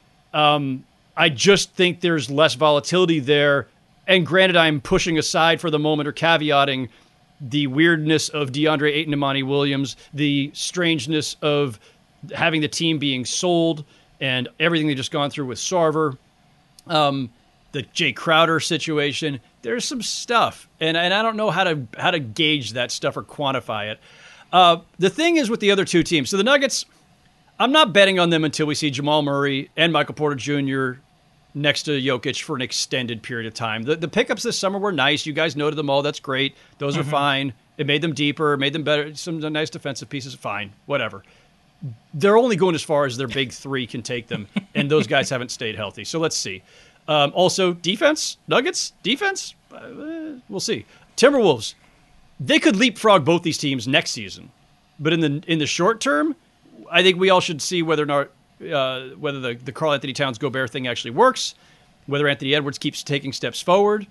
Um, I just think there's less volatility there. And granted, I'm pushing aside for the moment or caveating the weirdness of DeAndre Ayton and Monty Williams, the strangeness of having the team being sold and everything they've just gone through with Sarver, um, the Jay Crowder situation. There's some stuff, and, and I don't know how to how to gauge that stuff or quantify it. Uh, the thing is with the other two teams, so the Nuggets, I'm not betting on them until we see Jamal Murray and Michael Porter Junior next to Jokic for an extended period of time. The, the pickups this summer were nice. You guys noted them all. That's great. Those Mm-hmm. are fine. It made them deeper, made them better. Some nice defensive pieces, fine, whatever. They're only going as far as their big three can take them, and those guys haven't stayed healthy. So let's see. Um, also, defense, Nuggets, defense, uh, we'll see. Timberwolves, they could leapfrog both these teams next season, but in the in the short term, I think we all should see whether or not uh, whether the the Karl Anthony Towns Gobert thing actually works, whether Anthony Edwards keeps taking steps forward.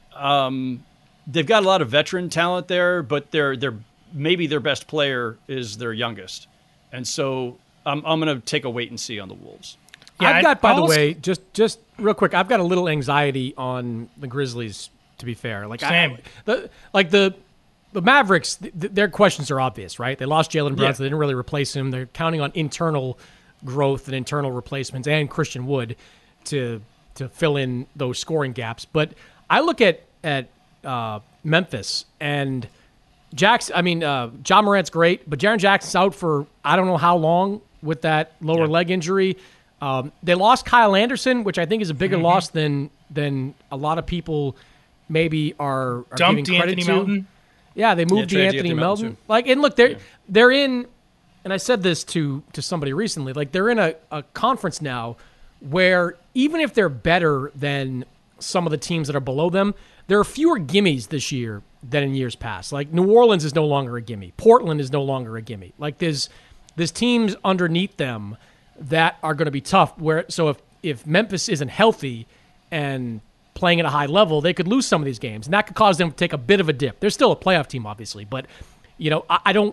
Um, they've got a lot of veteran talent there, but they're they're maybe their best player is their youngest, and so I'm I'm going to take a wait and see on the Wolves. Yeah, I've got, by the also- way, just just real quick, I've got a little anxiety on the Grizzlies. To be fair, like Same. I, the like the the Mavericks, th- their questions are obvious, right? They lost Jalen Brown, Yeah. so they didn't really replace him. They're counting on internal growth and internal replacements, and Christian Wood to to fill in those scoring gaps. But I look at at uh, Memphis and Jackson. I mean, uh, John Morant's great, but Jaren Jackson's out for I don't know how long with that lower Yeah. leg injury. Um, they lost Kyle Anderson, which I think is a bigger Mm-hmm. loss than than a lot of people maybe are, are Dumped giving credit Anthony to. Melton. Yeah, they moved Yeah, the traded Anthony Anthony Melton, Melton. too. Like, and look, they're they're in, and I said this to to somebody recently. Like, they're in a, a conference now where even if they're better than some of the teams that are below them, there are fewer gimmies this year than in years past. Like, New Orleans is no longer a gimme. Portland is no longer a gimme. Like, there's there's teams underneath them that are going to be tough. Where so if if Memphis isn't healthy and playing at a high level, they could lose some of these games, and that could cause them to take a bit of a dip. They're still a playoff team, obviously, but you know, I, I don't.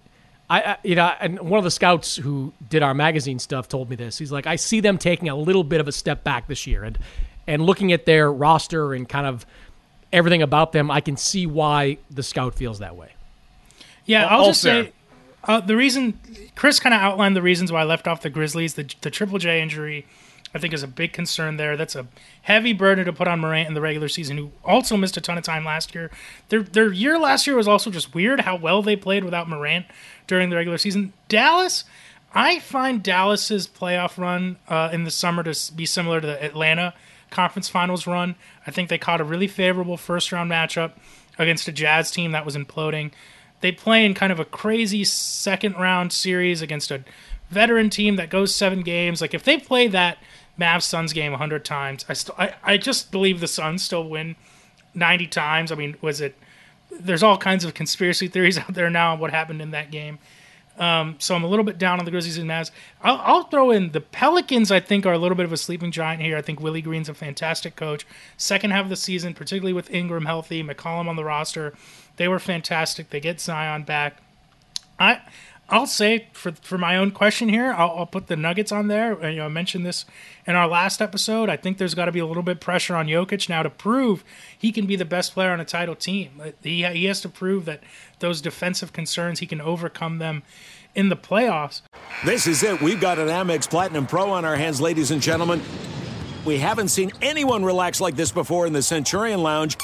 I, I you know, and one of the scouts who did our magazine stuff told me this. He's like, I see them taking a little bit of a step back this year, and and looking at their roster and kind of everything about them, I can see why the scout feels that way. Yeah, All- I'll all just fair. say uh, the reason Chris kind of outlined the reasons why I left off the Grizzlies. The, the Triple J injury, I think, is a big concern there. That's a heavy burden to put on Morant in the regular season, who also missed a ton of time last year. Their their year last year was also just weird how well they played without Morant during the regular season. Dallas, I find Dallas's playoff run uh, in the summer to s- be similar to the Atlanta Conference Finals run. I think they caught a really favorable first-round matchup against a Jazz team that was imploding. They play in kind of a crazy second-round series against a veteran team that goes seven games. Like, if they play that Mavs Suns game a hundred times, I still I, I just believe the Suns still win ninety times. I mean, was it there's all kinds of conspiracy theories out there now on what happened in that game. Um, so I'm a little bit down on the Grizzlies and Mavs. I'll, I'll throw in the Pelicans. I think are a little bit of a sleeping giant here. I think Willie Green's a fantastic coach. Second half of the season, particularly with Ingram healthy, McCollum on the roster, they were fantastic. They get Zion back. I, I'll say for for my own question here, I'll, I'll put the Nuggets on there. You know, I mentioned this in our last episode. I think there's got to be a little bit of pressure on Jokic now to prove he can be the best player on a title team. He he has to prove that those defensive concerns, he can overcome them in the playoffs. This is it. We've got an Amex Platinum Pro on our hands, ladies and gentlemen. We haven't seen anyone relax like this before in the Centurion Lounge.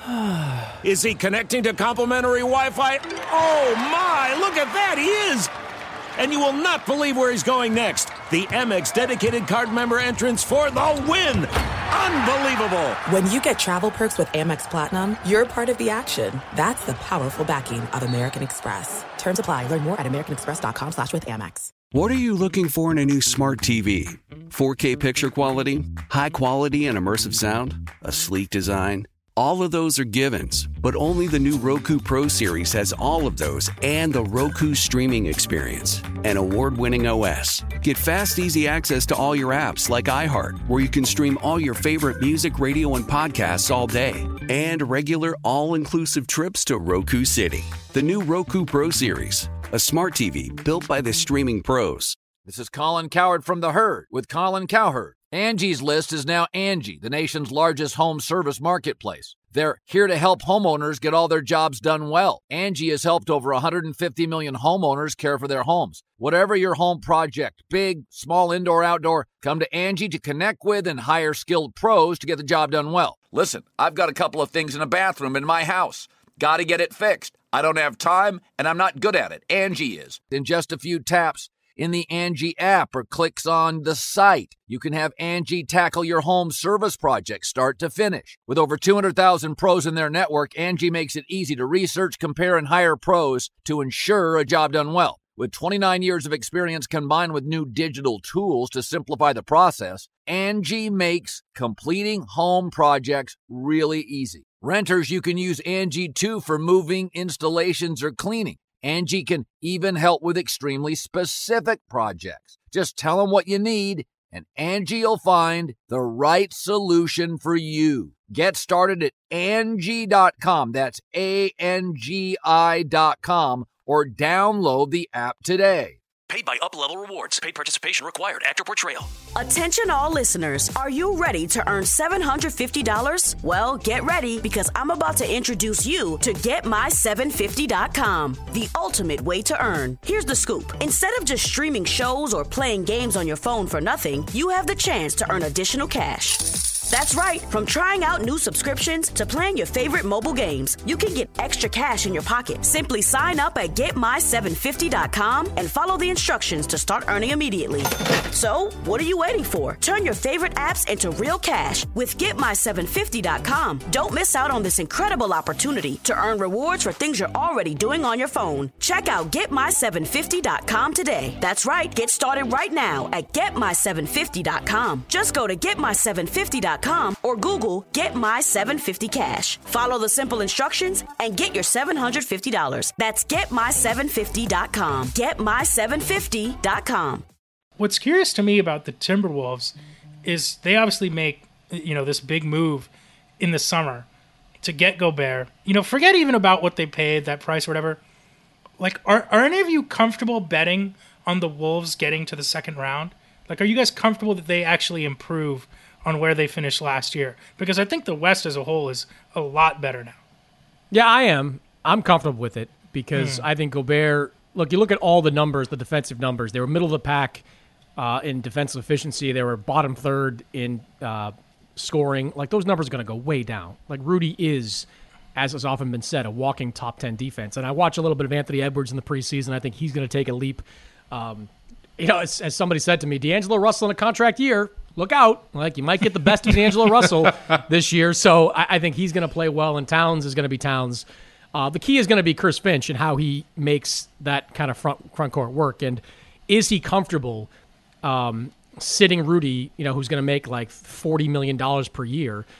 Is he connecting to complimentary Wi-Fi? Oh, my! Look at that! He is! And you will not believe where he's going next. The Amex dedicated card member entrance for the win! Unbelievable! When you get travel perks with Amex Platinum, you're part of the action. That's the powerful backing of American Express. Terms apply. Learn more at americanexpress.com slash with Amex. What are you looking for in a new smart T V? four K picture quality? High quality and immersive sound? A sleek design? All of those are givens, but only the new Roku Pro Series has all of those and the Roku streaming experience. An award-winning O S. Get fast, easy access to all your apps like iHeart, where you can stream all your favorite music, radio, and podcasts all day. And regular, all-inclusive trips to Roku City. The new Roku Pro Series. A smart T V built by the streaming pros. This is Colin Cowherd from The Herd with Colin Cowherd. Angie's List is now Angie, the nation's largest home service marketplace. They're here to help homeowners get all their jobs done well. Angie has helped over one hundred fifty million homeowners care for their homes. Whatever your home project, big, small, indoor, outdoor, come to Angie to connect with and hire skilled pros to get the job done well. Listen, I've got a couple of things in a bathroom in my house. Got to get it fixed. I don't have time, and I'm not good at it. Angie is. In just a few taps, in the Angie app or clicks on the site, you can have Angie tackle your home service project start to finish. With over two hundred thousand pros in their network, Angie makes it easy to research, compare, and hire pros to ensure a job done well. With twenty-nine years of experience combined with new digital tools to simplify the process, Angie makes completing home projects really easy. Renters, you can use Angie too for moving, installations, or cleaning. Angie can even help with extremely specific projects. Just tell them what you need, and Angie will find the right solution for you. Get started at Angie dot com. That's A N G I dot com, or download the app today. Paid by Up Level Rewards. Paid participation required. Actor Portrayal. Attention all listeners. Are you ready to earn seven hundred fifty dollars? Well, get ready because I'm about to introduce you to Get My seven fifty dot com, the ultimate way to earn. Here's the scoop. Instead of just streaming shows or playing games on your phone for nothing, you have the chance to earn additional cash. That's right. From trying out new subscriptions to playing your favorite mobile games, you can get extra cash in your pocket. Simply sign up at Get My seven fifty dot com and follow the instructions to start earning immediately. So, what are you waiting for? Turn your favorite apps into real cash with Get My seven fifty dot com. Don't miss out on this incredible opportunity to earn rewards for things you're already doing on your phone. Check out Get My seven fifty dot com today. That's right. Get started right now at Get My seven fifty dot com. Just go to Get My seven fifty dot com or Google Get My seven fifty Cash. Follow the simple instructions and get your seven hundred fifty dollars. That's Get My seven fifty dot com. Get My seven fifty dot com. What's curious to me about the Timberwolves is they obviously make, you know, this big move in the summer to get Gobert. You know, forget even about what they paid, that price or whatever. Like, are, are any of you comfortable betting on the Wolves getting to the second round? Like, are you guys comfortable that they actually improve on where they finished last year? Because I think the West as a whole is a lot better now. Yeah, I am. I'm comfortable with it because Hmm. I think Gobert, look, you look at all the numbers, the defensive numbers. They were middle of the pack uh, in defensive efficiency. They were bottom third in uh, scoring. Like, those numbers are going to go way down. Like, Rudy is, as has often been said, a walking top ten defense. And I watch a little bit of Anthony Edwards in the preseason. I think he's going to take a leap. Um, you know, as, as somebody said to me, D'Angelo Russell in a contract year, look out. Like, you might get the best of D'Angelo Russell this year. So I, I think he's going to play well, and Towns is going to be Towns. Uh, the key is going to be Chris Finch and how he makes that kind of front front court work. And is he comfortable um, sitting Rudy, you know, who's going to make like forty million dollars per year,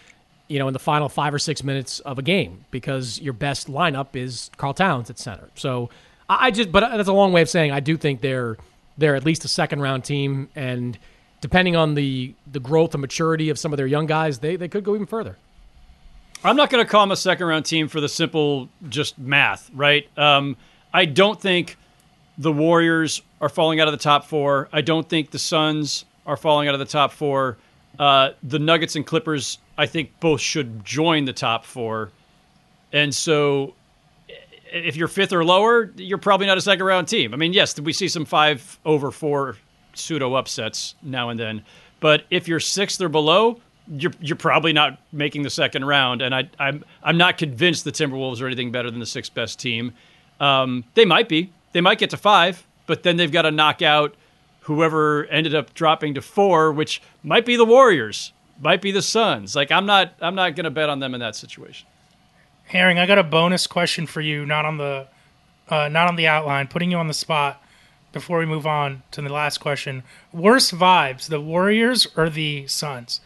you know, in the final five or six minutes of a game because your best lineup is Karl Towns at center. So I, I just, but that's a long way of saying I do think they're they're at least a second round team, and depending on the the growth and maturity of some of their young guys, they they could go even further. I'm not going to call them a second round team for the simple just math, right? Um, I don't think the Warriors are falling out of the top four. I don't think the Suns are falling out of the top four. Uh, the Nuggets and Clippers, I think, both should join the top four. And so if you're fifth or lower, you're probably not a second-round team. I mean, yes, we see some five over four pseudo-upsets now and then. But if you're sixth or below, you're you're probably not making the second round. And I, I'm I'm not convinced the Timberwolves are anything better than the sixth best team. Um, they might be. They might get to five, but then they've got to knock out whoever ended up dropping to four, which might be the Warriors, might be the Suns. Like I'm not, I'm not going to bet on them in that situation. Herring, I got a bonus question for you, not on the, uh, not on the outline, putting you on the spot before we move on to the last question. Worst vibes, the Warriors or the Suns?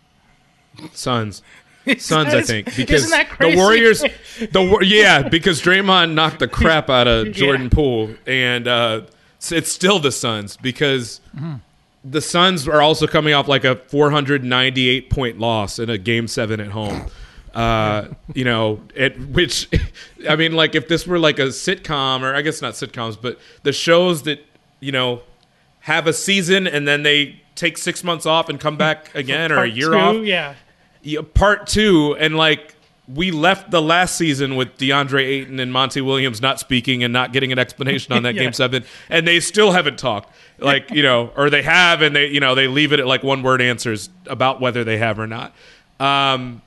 Suns. Suns, I think, because isn't that crazy? the Warriors, the yeah, because Draymond knocked the crap out of Jordan yeah. Poole, and uh, it's still the Suns because mm-hmm. the Suns are also coming off like a four hundred ninety-eight point loss in a game seven at home. Uh, you know, it, which, I mean, like if this were like a sitcom, or I guess not sitcoms, but the shows that, you know, have a season and then they take six months off and come back again or a year two, off. Yeah. yeah. Part two. And like we left the last season with DeAndre Ayton and Monty Williams not speaking and not getting an explanation on that yeah. game seven. And they still haven't talked like, you know, or they have, and they, you know, they leave it at like one word answers about whether they have or not. Um,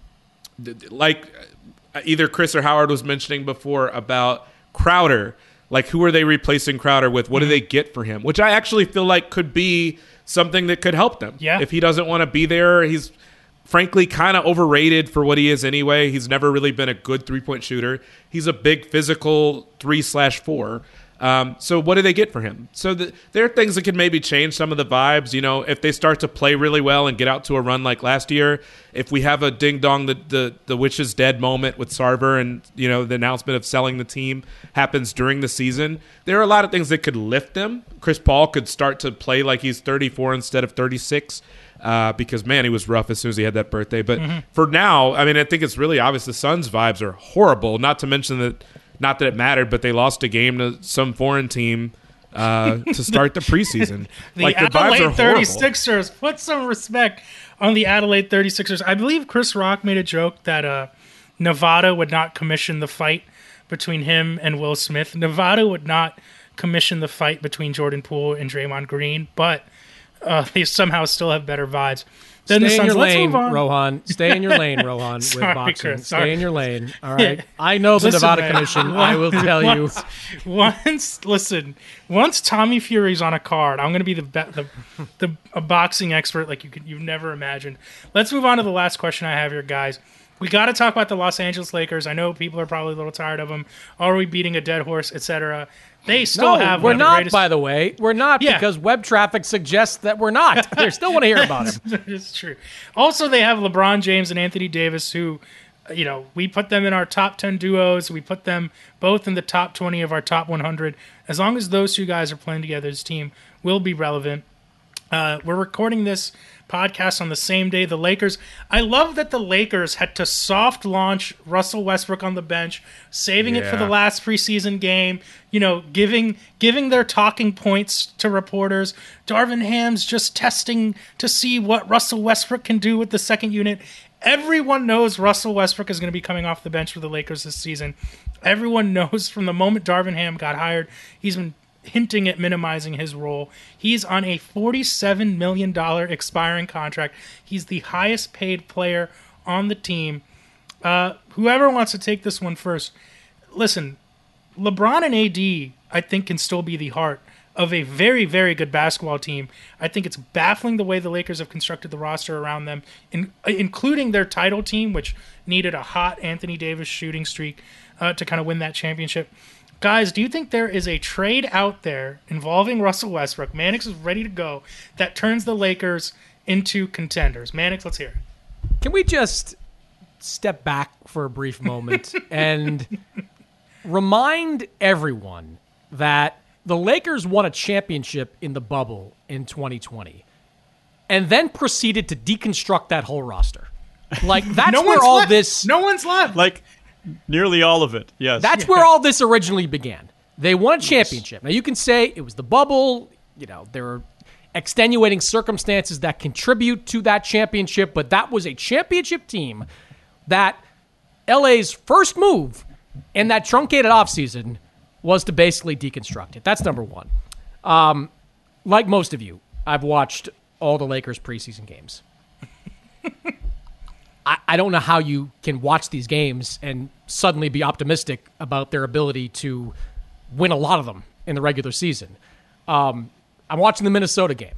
Like either Chris or Howard was mentioning before about Crowder, like who are they replacing Crowder with? What do they get for him? Which I actually feel like could be something that could help them. Yeah. If he doesn't want to be there, he's frankly kind of overrated for what he is anyway. He's never really been a good three-point shooter. He's a big physical three slash four. Um, so what do they get for him? So the, there are things that can maybe change some of the vibes. You know, if they start to play really well and get out to a run like last year, if we have a ding dong, the the, the witch is dead moment with Sarver, and you know the announcement of selling the team happens during the season, there are a lot of things that could lift them. Chris Paul could start to play like he's thirty-four instead of thirty-six. Uh, because man, he was rough as soon as he had that birthday. But mm-hmm. for now, I mean, I think it's really obvious the Suns' vibes are horrible. Not to mention that. Not that it mattered, but they lost a game to some foreign team uh, to start the preseason. the like, Adelaide thirty-sixers. Put some respect on the Adelaide thirty-sixers. I believe Chris Rock made a joke that uh, Nevada would not commission the fight between him and Will Smith. Nevada would not commission the fight between Jordan Poole and Draymond Green, but uh, they somehow still have better vibes. Then Stay the in Suns, your let's lane, move on. Rohan. Stay in your lane, Rohan, Sorry, with boxing. Chris, Stay sorry. in your lane, all right? I know the Listen, Nevada man, Commission. I will tell once, you. Once, listen, once Tommy Fury's on a card, I'm going to be the, the the a boxing expert like you could you've never imagined. Let's move on to the last question I have here, guys. We got to talk about the Los Angeles Lakers. I know people are probably a little tired of them. Are we beating a dead horse, et cetera? They still no, have we're one of the not, greatest... by the way. We're not Yeah. because web traffic suggests that we're not. They still want to hear about him. It's true. Also, they have LeBron James and Anthony Davis, who, you know, we put them in our top ten duos. We put them both in the top twenty of our top one hundred. As long as those two guys are playing together, this team will be relevant. Uh, we're recording this podcast on the same day the Lakers. I love that the Lakers had to soft launch Russell Westbrook on the bench, saving it for Yeah. the last preseason game, you know, giving giving their talking points to reporters. Darvin Ham's just testing to see what Russell Westbrook can do with the second unit. Everyone knows Russell Westbrook is going to be coming off the bench for the Lakers this season. Everyone knows from the moment Darvin Ham got hired, he's been hinting at minimizing his role. He's on a forty-seven million dollars expiring contract. He's the highest paid player on the team. Uh, whoever wants to take this one first, listen, LeBron and A D, I think, can still be the heart of a very, very good basketball team. I think it's baffling the way the Lakers have constructed the roster around them, in, including their title team, which needed a hot Anthony Davis shooting streak uh, to kind of win that championship. Guys, do you think there is a trade out there involving Russell Westbrook? Mannix is ready to go that turns the Lakers into contenders. Mannix, let's hear it. Can we just step back for a brief moment and remind everyone that the Lakers won a championship in the bubble in twenty twenty and then proceeded to deconstruct that whole roster. Like, that's no where all left. this... No one's left. Like, nearly all of it, yes. That's yeah. where all this originally began. They won a championship. Now, you can say it was the bubble. You know, there are extenuating circumstances that contribute to that championship, but that was a championship team that L A's first move in that truncated offseason was to basically deconstruct it. That's number one. Um, like most of you, I've watched all the Lakers preseason games. I, I don't know how you can watch these games and suddenly be optimistic about their ability to win a lot of them in the regular season. Um, I'm watching the Minnesota game.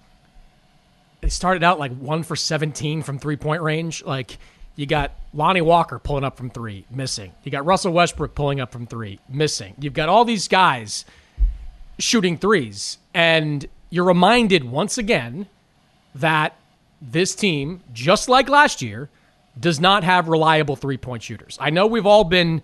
They started out like one for seventeen from three-point range. Like, you got Lonnie Walker pulling up from three, missing. You got Russell Westbrook pulling up from three, missing. You've got all these guys shooting threes, and you're reminded once again that this team, just like last year, does not have reliable three-point shooters. I know we've all been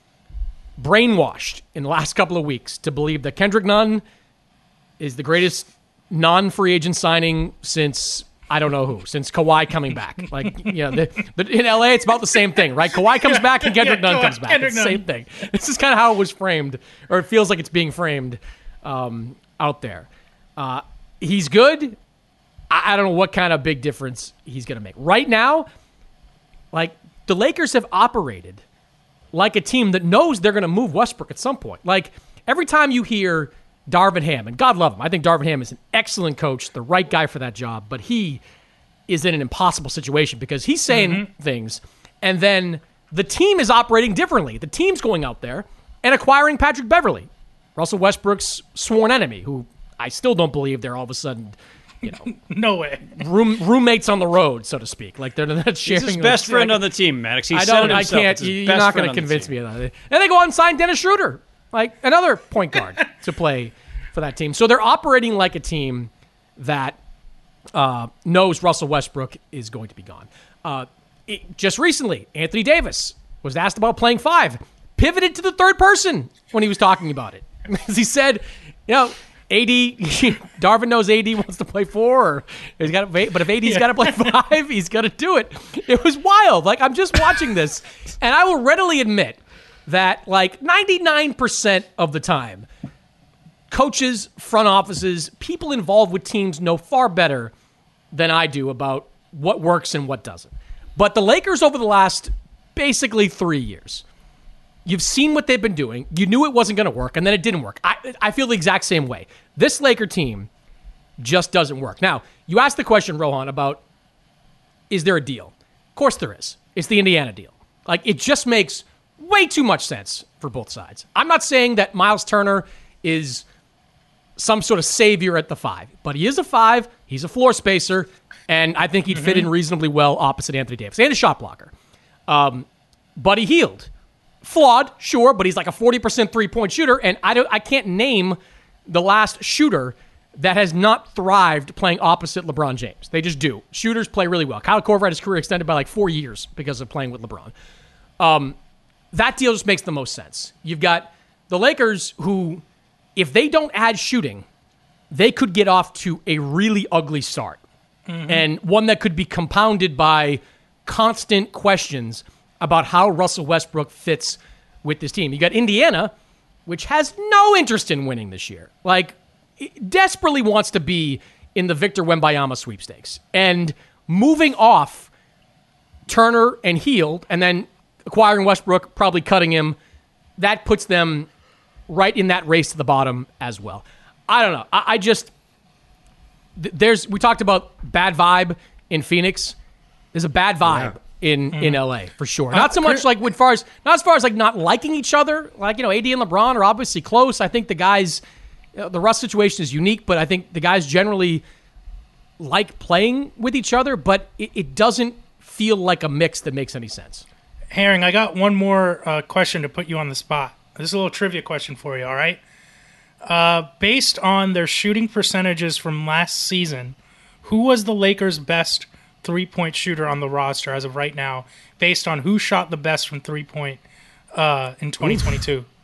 brainwashed in the last couple of weeks to believe that Kendrick Nunn is the greatest non-free agent signing since, I don't know who, since Kawhi coming back. Like, you know, the, the, in L A, it's about the same thing, right? Kawhi comes back and Kendrick yeah, Nunn comes back. Kendrick it's the same thing. This is kind of how it was framed, or it feels like it's being framed um, out there. Uh, he's good. I, I don't know what kind of big difference he's going to make. Right now, like, the Lakers have operated like a team that knows they're going to move Westbrook at some point. Like, every time you hear Darvin Ham, and God love him, I think Darvin Ham is an excellent coach, the right guy for that job, but he is in an impossible situation because he's saying mm-hmm. things, and then the team is operating differently. The team's going out there and acquiring Patrick Beverley, Russell Westbrook's sworn enemy, who I still don't believe they're all of a sudden, you know, no way, room roommates on the road, so to speak. Like, they're not sharing. He's his best friend on the team, Maddox. He I said don't. it I himself. can't. You're not going to convince me of that. And they go out and sign Dennis Schroeder, like another point guard, to play for that team. So they're operating like a team that uh, knows Russell Westbrook is going to be gone. Uh, it, just recently, Anthony Davis was asked about playing five, pivoted to the third person when he was talking about it. He said, you know, A D, Darvin knows A D wants to play four, or he's got to, but if A D's yeah. got to play five, he's got to do it. It was wild. Like, I'm just watching this, and I will readily admit that, like, ninety-nine percent of the time, coaches, front offices, people involved with teams know far better than I do about what works and what doesn't. But the Lakers over the last basically three years, you've seen what they've been doing. You knew it wasn't going to work, and then it didn't work. I, I feel the exact same way. This Laker team just doesn't work. Now, you asked the question, Rohan, about is there a deal? Of course there is. It's the Indiana deal. Like, it just makes way too much sense for both sides. I'm not saying that Miles Turner is some sort of savior at the five, but he is a five. He's a floor spacer, and I think he'd mm-hmm. fit in reasonably well opposite Anthony Davis and a shot blocker. Um, Buddy Hield. Flawed, sure, but he's like a forty percent three-point shooter, and I don't, I can't name the last shooter that has not thrived playing opposite LeBron James. They just do. Shooters play really well. Kyle Korver had his career extended by like four years because of playing with LeBron. Um, that deal just makes the most sense. You've got the Lakers who, if they don't add shooting, they could get off to a really ugly start, mm-hmm. and one that could be compounded by constant questions about how Russell Westbrook fits with this team. You got Indiana, which has no interest in winning this year. Like, it desperately wants to be in the Victor Wembanyama sweepstakes. And moving off Turner and Hield, and then acquiring Westbrook, probably cutting him, that puts them right in that race to the bottom as well. I don't know. I, I just... There's... We talked about bad vibe in Phoenix. There's a bad vibe. Yeah. In, mm. in L A, for sure. Not so much like with far as not as far as like not liking each other. Like, you know, A D and LeBron are obviously close. I think the guys, you know, the Russ situation is unique, but I think the guys generally like playing with each other. But it, it doesn't feel like a mix that makes any sense. Herring, I got one more uh, question to put you on the spot. This is a little trivia question for you. All right. Uh, based on their shooting percentages from last season, who was the Lakers' best three-point shooter on the roster as of right now, based on who shot the best from three-point uh, in twenty twenty-two. Oof.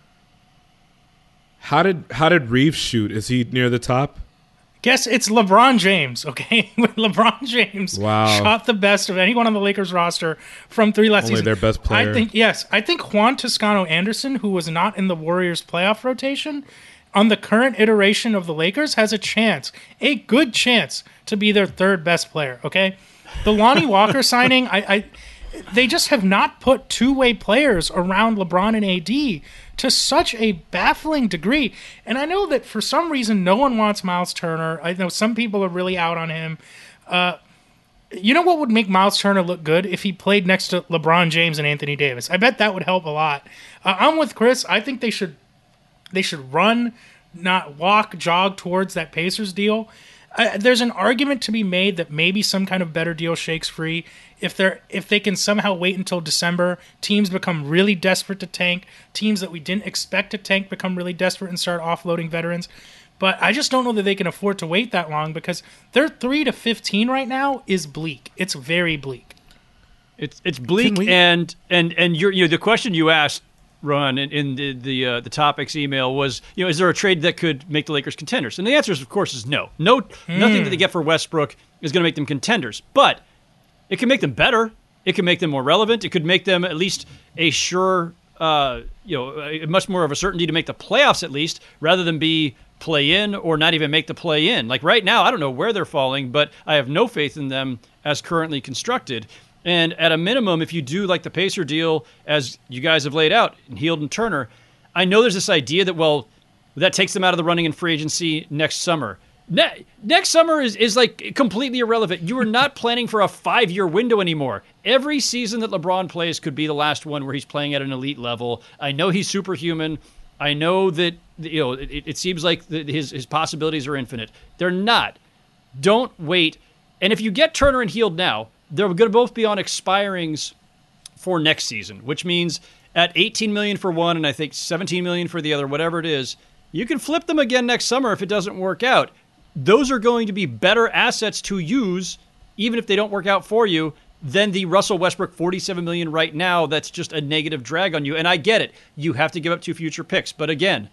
How did how did Reeves shoot? Is he near the top? Guess it's LeBron James, okay? LeBron James wow. shot the best of anyone on the Lakers roster from three last Only season. their best player. I think yes. I think Juan Toscano-Anderson, who was not in the Warriors playoff rotation, on the current iteration of the Lakers, has a chance, a good chance, to be their third best player, okay? The Lonnie Walker signing, I, I they just have not put two-way players around LeBron and A D to such a baffling degree. And I know that for some reason no one wants Miles Turner. I know some people are really out on him. Uh, you know what would make Miles Turner look good? If he played next to LeBron James and Anthony Davis. I bet that would help a lot. Uh, I'm with Chris. I think they should they should run, not walk, jog towards that Pacers deal. Uh, there's an argument to be made that maybe some kind of better deal shakes free. If they're if they can somehow wait until December, teams become really desperate to tank. Teams that we didn't expect to tank become really desperate and start offloading veterans. But I just don't know that they can afford to wait that long because their three to fifteen right now is bleak. It's very bleak. It's it's bleak, we- and and and you're, you know, the question you asked, Ron, in, in the the, uh, the topics email was, you know, is there a trade that could make the Lakers contenders? And the answer is, of course, is no. No, mm. nothing that they get for Westbrook is going to make them contenders. But it can make them better. It can make them more relevant. It could make them at least a sure, uh, you know, a, much more of a certainty to make the playoffs at least, rather than be play in or not even make the play in. Like right now, I don't know where they're falling, but I have no faith in them as currently constructed. And at a minimum, if you do like the Pacer deal, as you guys have laid out, in Hield and Turner, I know there's this idea that, well, that takes them out of the running in free agency next summer. Ne- next summer is, is like completely irrelevant. You are not planning for a five-year window anymore. Every season that LeBron plays could be the last one where he's playing at an elite level. I know he's superhuman. I know that, you know, it, it seems like the, his his possibilities are infinite. They're not. Don't wait. And if you get Turner and Hield now, they're going to both be on expirings for next season, which means at eighteen million dollars for one and I think seventeen million dollars for the other, whatever it is, you can flip them again next summer if it doesn't work out. Those are going to be better assets to use, even if they don't work out for you, than the Russell Westbrook forty-seven million dollars right now that's just a negative drag on you. And I get it. You have to give up two future picks. But again,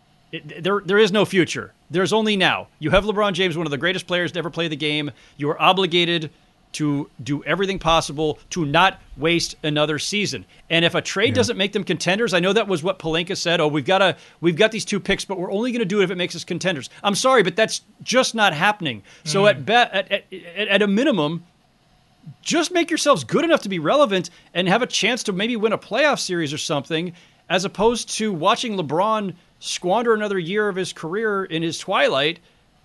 it, there there is no future. There's only now. You have LeBron James, one of the greatest players to ever play the game. You are obligated to do everything possible to not waste another season. And if a trade yeah. doesn't make them contenders, I know that was what Pelinka said, oh, we've got to, we've got these two picks, but we're only going to do it if it makes us contenders. I'm sorry, but that's just not happening. Mm. So at, be- at, at at a minimum, just make yourselves good enough to be relevant and have a chance to maybe win a playoff series or something, as opposed to watching LeBron squander another year of his career in his twilight.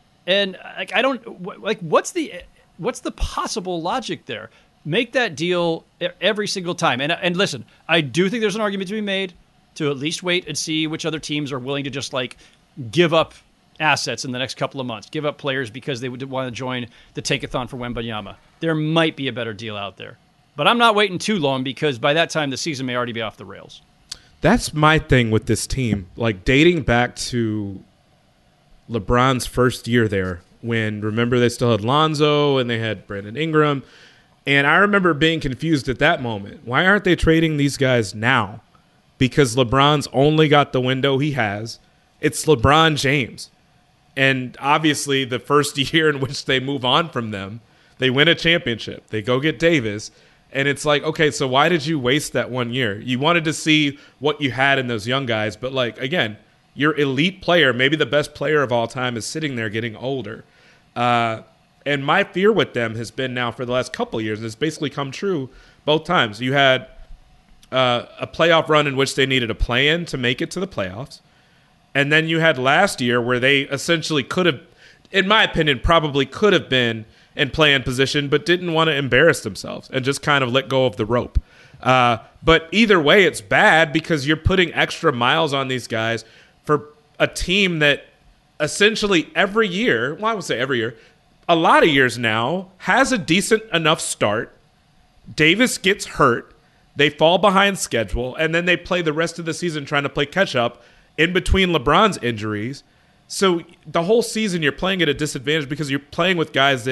And like, I don't, like, what's the... What's the possible logic there? Make that deal every single time. And and listen, I do think there's an argument to be made to at least wait and see which other teams are willing to just like give up assets in the next couple of months, give up players because they would want to join the Tankathon for Wembanyama. There might be a better deal out there. But I'm not waiting too long because by that time the season may already be off the rails. That's my thing with this team. Like dating back to LeBron's first year there, when, remember, they still had Lonzo and they had Brandon Ingram. And I remember being confused at that moment. Why aren't they trading these guys now? Because LeBron's only got the window he has. It's LeBron James. And obviously the first year in which they move on from them, they win a championship. They go get Davis. And it's like, okay, so why did you waste that one year? You wanted to see what you had in those young guys. But, like, again, your elite player, maybe the best player of all time, is sitting there getting older. Uh, and my fear with them has been now for the last couple of years, and it's basically come true both times. You had uh, a playoff run in which they needed a play-in to make it to the playoffs. And then you had last year where they essentially could have, in my opinion, probably could have been in play-in position, but didn't want to embarrass themselves and just kind of let go of the rope. Uh, but either way, it's bad because you're putting extra miles on these guys for a team that essentially every year, well, I would say every year, a lot of years now, has a decent enough start. Davis gets hurt. They fall behind schedule, and then they play the rest of the season trying to play catch-up in between LeBron's injuries. So the whole season you're playing at a disadvantage because you're playing with guys that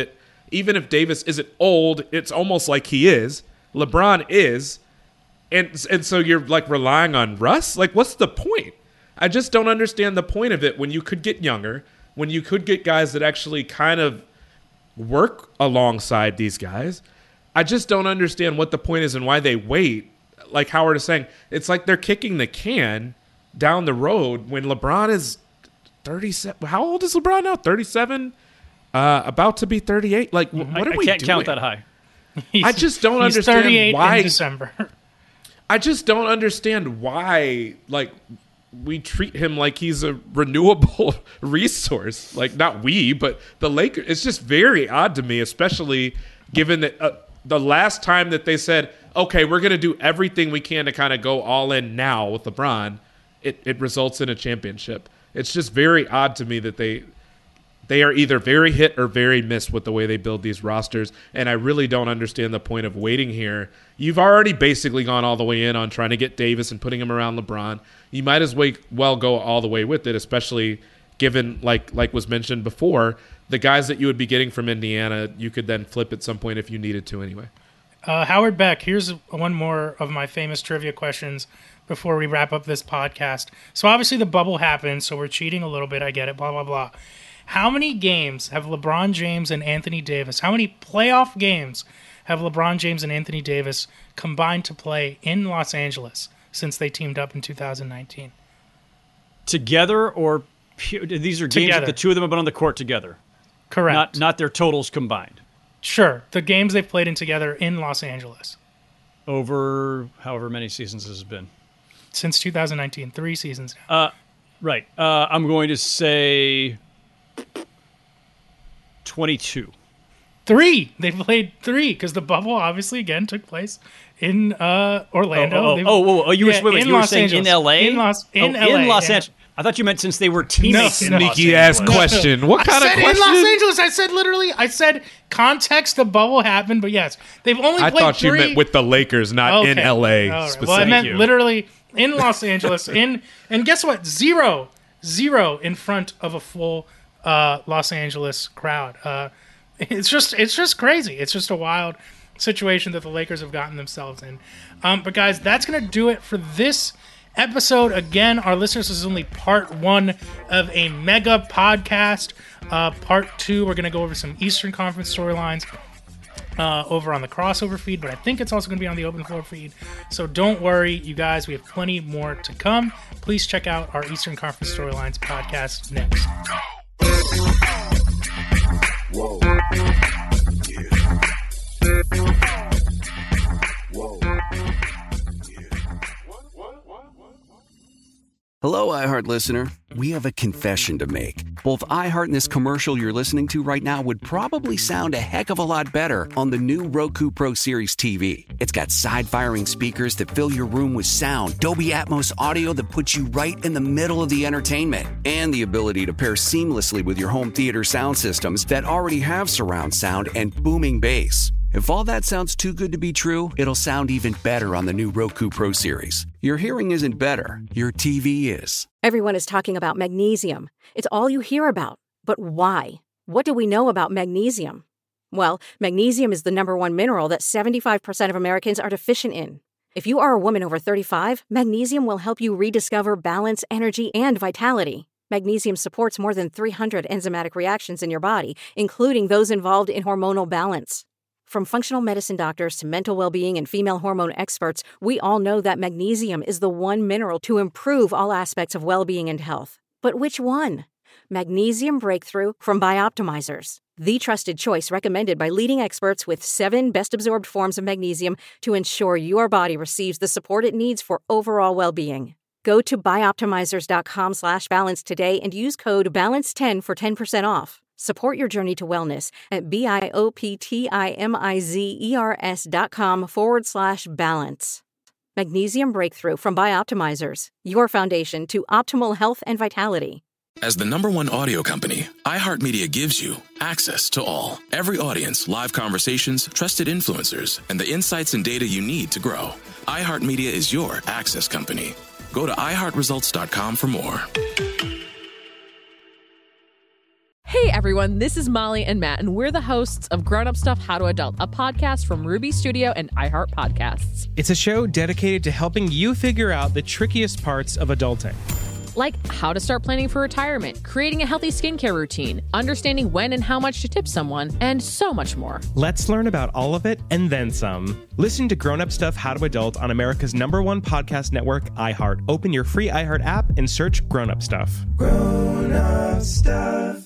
even if Davis isn't old, it's almost like he is. LeBron is. And and so you're like relying on Russ? Like, what's the point? I just don't understand the point of it when you could get younger, when you could get guys that actually kind of work alongside these guys. I just don't understand what the point is and why they wait. Like Howard is saying, it's like they're kicking the can down the road when LeBron is thirty-seven. How old is LeBron now? thirty-seven? Uh, about to be thirty-eight? Like, what I, are I we can't doing? count that high. I just don't he's understand thirty-eight why. In December. I just don't understand why, like, we treat him like he's a renewable resource. Like, not we, but the Lakers. It's just very odd to me, especially given that uh, the last time that they said, okay, we're going to do everything we can to kind of go all in now with LeBron, it, it results in a championship. It's just very odd to me that they they are either very hit or very miss with the way they build these rosters, and I really don't understand the point of waiting here. You've already basically gone all the way in on trying to get Davis and putting him around LeBron. You might as well go all the way with it, especially given, like like was mentioned before, the guys that you would be getting from Indiana, you could then flip at some point if you needed to anyway. Uh, Howard Beck, here's one more of my famous trivia questions before we wrap up this podcast. So obviously the bubble happened, so we're cheating a little bit. I get it, blah, blah, blah. How many games have LeBron James and Anthony Davis, how many playoff games have LeBron James and Anthony Davis combined to play in Los Angeles since they teamed up in two thousand nineteen? Together or pu- these are games Together. that the two of them have been on the court together? Correct. Not, not their totals combined. Sure. The games they've played in together in Los Angeles. Over however many seasons this has been. Since two thousand nineteen. Three seasons now. Uh, right. Uh, I'm going to say twenty-two. Three. They played three because the bubble obviously again took place in uh, Orlando. Oh, oh, They've- oh, oh, oh, you yeah, were, wait, wait, in you were Los saying Angeles. in L A? In Los, in oh, L A. In Los yeah. Angeles. I thought you meant since they were teammates in Los Sneaky ass Angeles. question. What kind I of said question? in Los Angeles. I said literally. I said context. The bubble happened, but yes, they've only I played thought three. you meant with the Lakers, not in Okay. L A. All right. Specifically. Well, I meant literally in Los Angeles. in and guess what? Zero, zero in front of a full uh, Los Angeles crowd. Uh, it's just, it's just crazy. It's just a wild situation that the Lakers have gotten themselves in. Um, but guys, that's gonna do it for this episode. Again, our listeners, this is only part one of a mega podcast. Uh, part two, we're gonna go over some Eastern Conference storylines. Uh, over on the crossover feed, but I think it's also going to be on the open floor feed. So don't worry, you guys. We have plenty more to come. Please check out our Eastern Conference Storylines podcast next. Whoa. Whoa. Hello, iHeart listener. We have a confession to make. Both iHeart and this commercial you're listening to right now would probably sound a heck of a lot better on the new Roku Pro Series T V. It's got side-firing speakers that fill your room with sound, Dolby Atmos audio that puts you right in the middle of the entertainment, and the ability to pair seamlessly with your home theater sound systems that already have surround sound and booming bass. If all that sounds too good to be true, it'll sound even better on the new Roku Pro Series. Your hearing isn't better, your T V is. Everyone is talking about magnesium. It's all you hear about. But why? What do we know about magnesium? Well, magnesium is the number one mineral that seventy-five percent of Americans are deficient in. If you are a woman over thirty-five, magnesium will help you rediscover balance, energy, and vitality. Magnesium supports more than three hundred enzymatic reactions in your body, including those involved in hormonal balance. From functional medicine doctors to mental well-being and female hormone experts, we all know that magnesium is the one mineral to improve all aspects of well-being and health. But which one? Magnesium Breakthrough from Bioptimizers, the trusted choice recommended by leading experts with seven best-absorbed forms of magnesium to ensure your body receives the support it needs for overall well-being. Go to bioptimizers.com slash balance today and use code balance ten for ten percent off. Support your journey to wellness at B-I-O-P-T-I-M-I-Z-E-R-S dot com forward slash balance. Magnesium Breakthrough from Bioptimizers, your foundation to optimal health and vitality. As the number one audio company, iHeartMedia gives you access to all. Every audience, live conversations, trusted influencers, and the insights and data you need to grow. iHeartMedia is your access company. Go to i heart results dot com for more. Hey, everyone. everyone. This is Molly and Matt, and we're the hosts of Grown Up Stuff How to Adult, a podcast from Ruby Studio and iHeart Podcasts. It's a show dedicated to helping you figure out the trickiest parts of adulting. Like how to start planning for retirement, creating a healthy skincare routine, understanding when and how much to tip someone, and so much more. Let's learn about all of it and then some. Listen to Grown Up Stuff How to Adult on America's number one podcast network, iHeart. Open your free iHeart app and search Grown Up Stuff. Grown Up Stuff.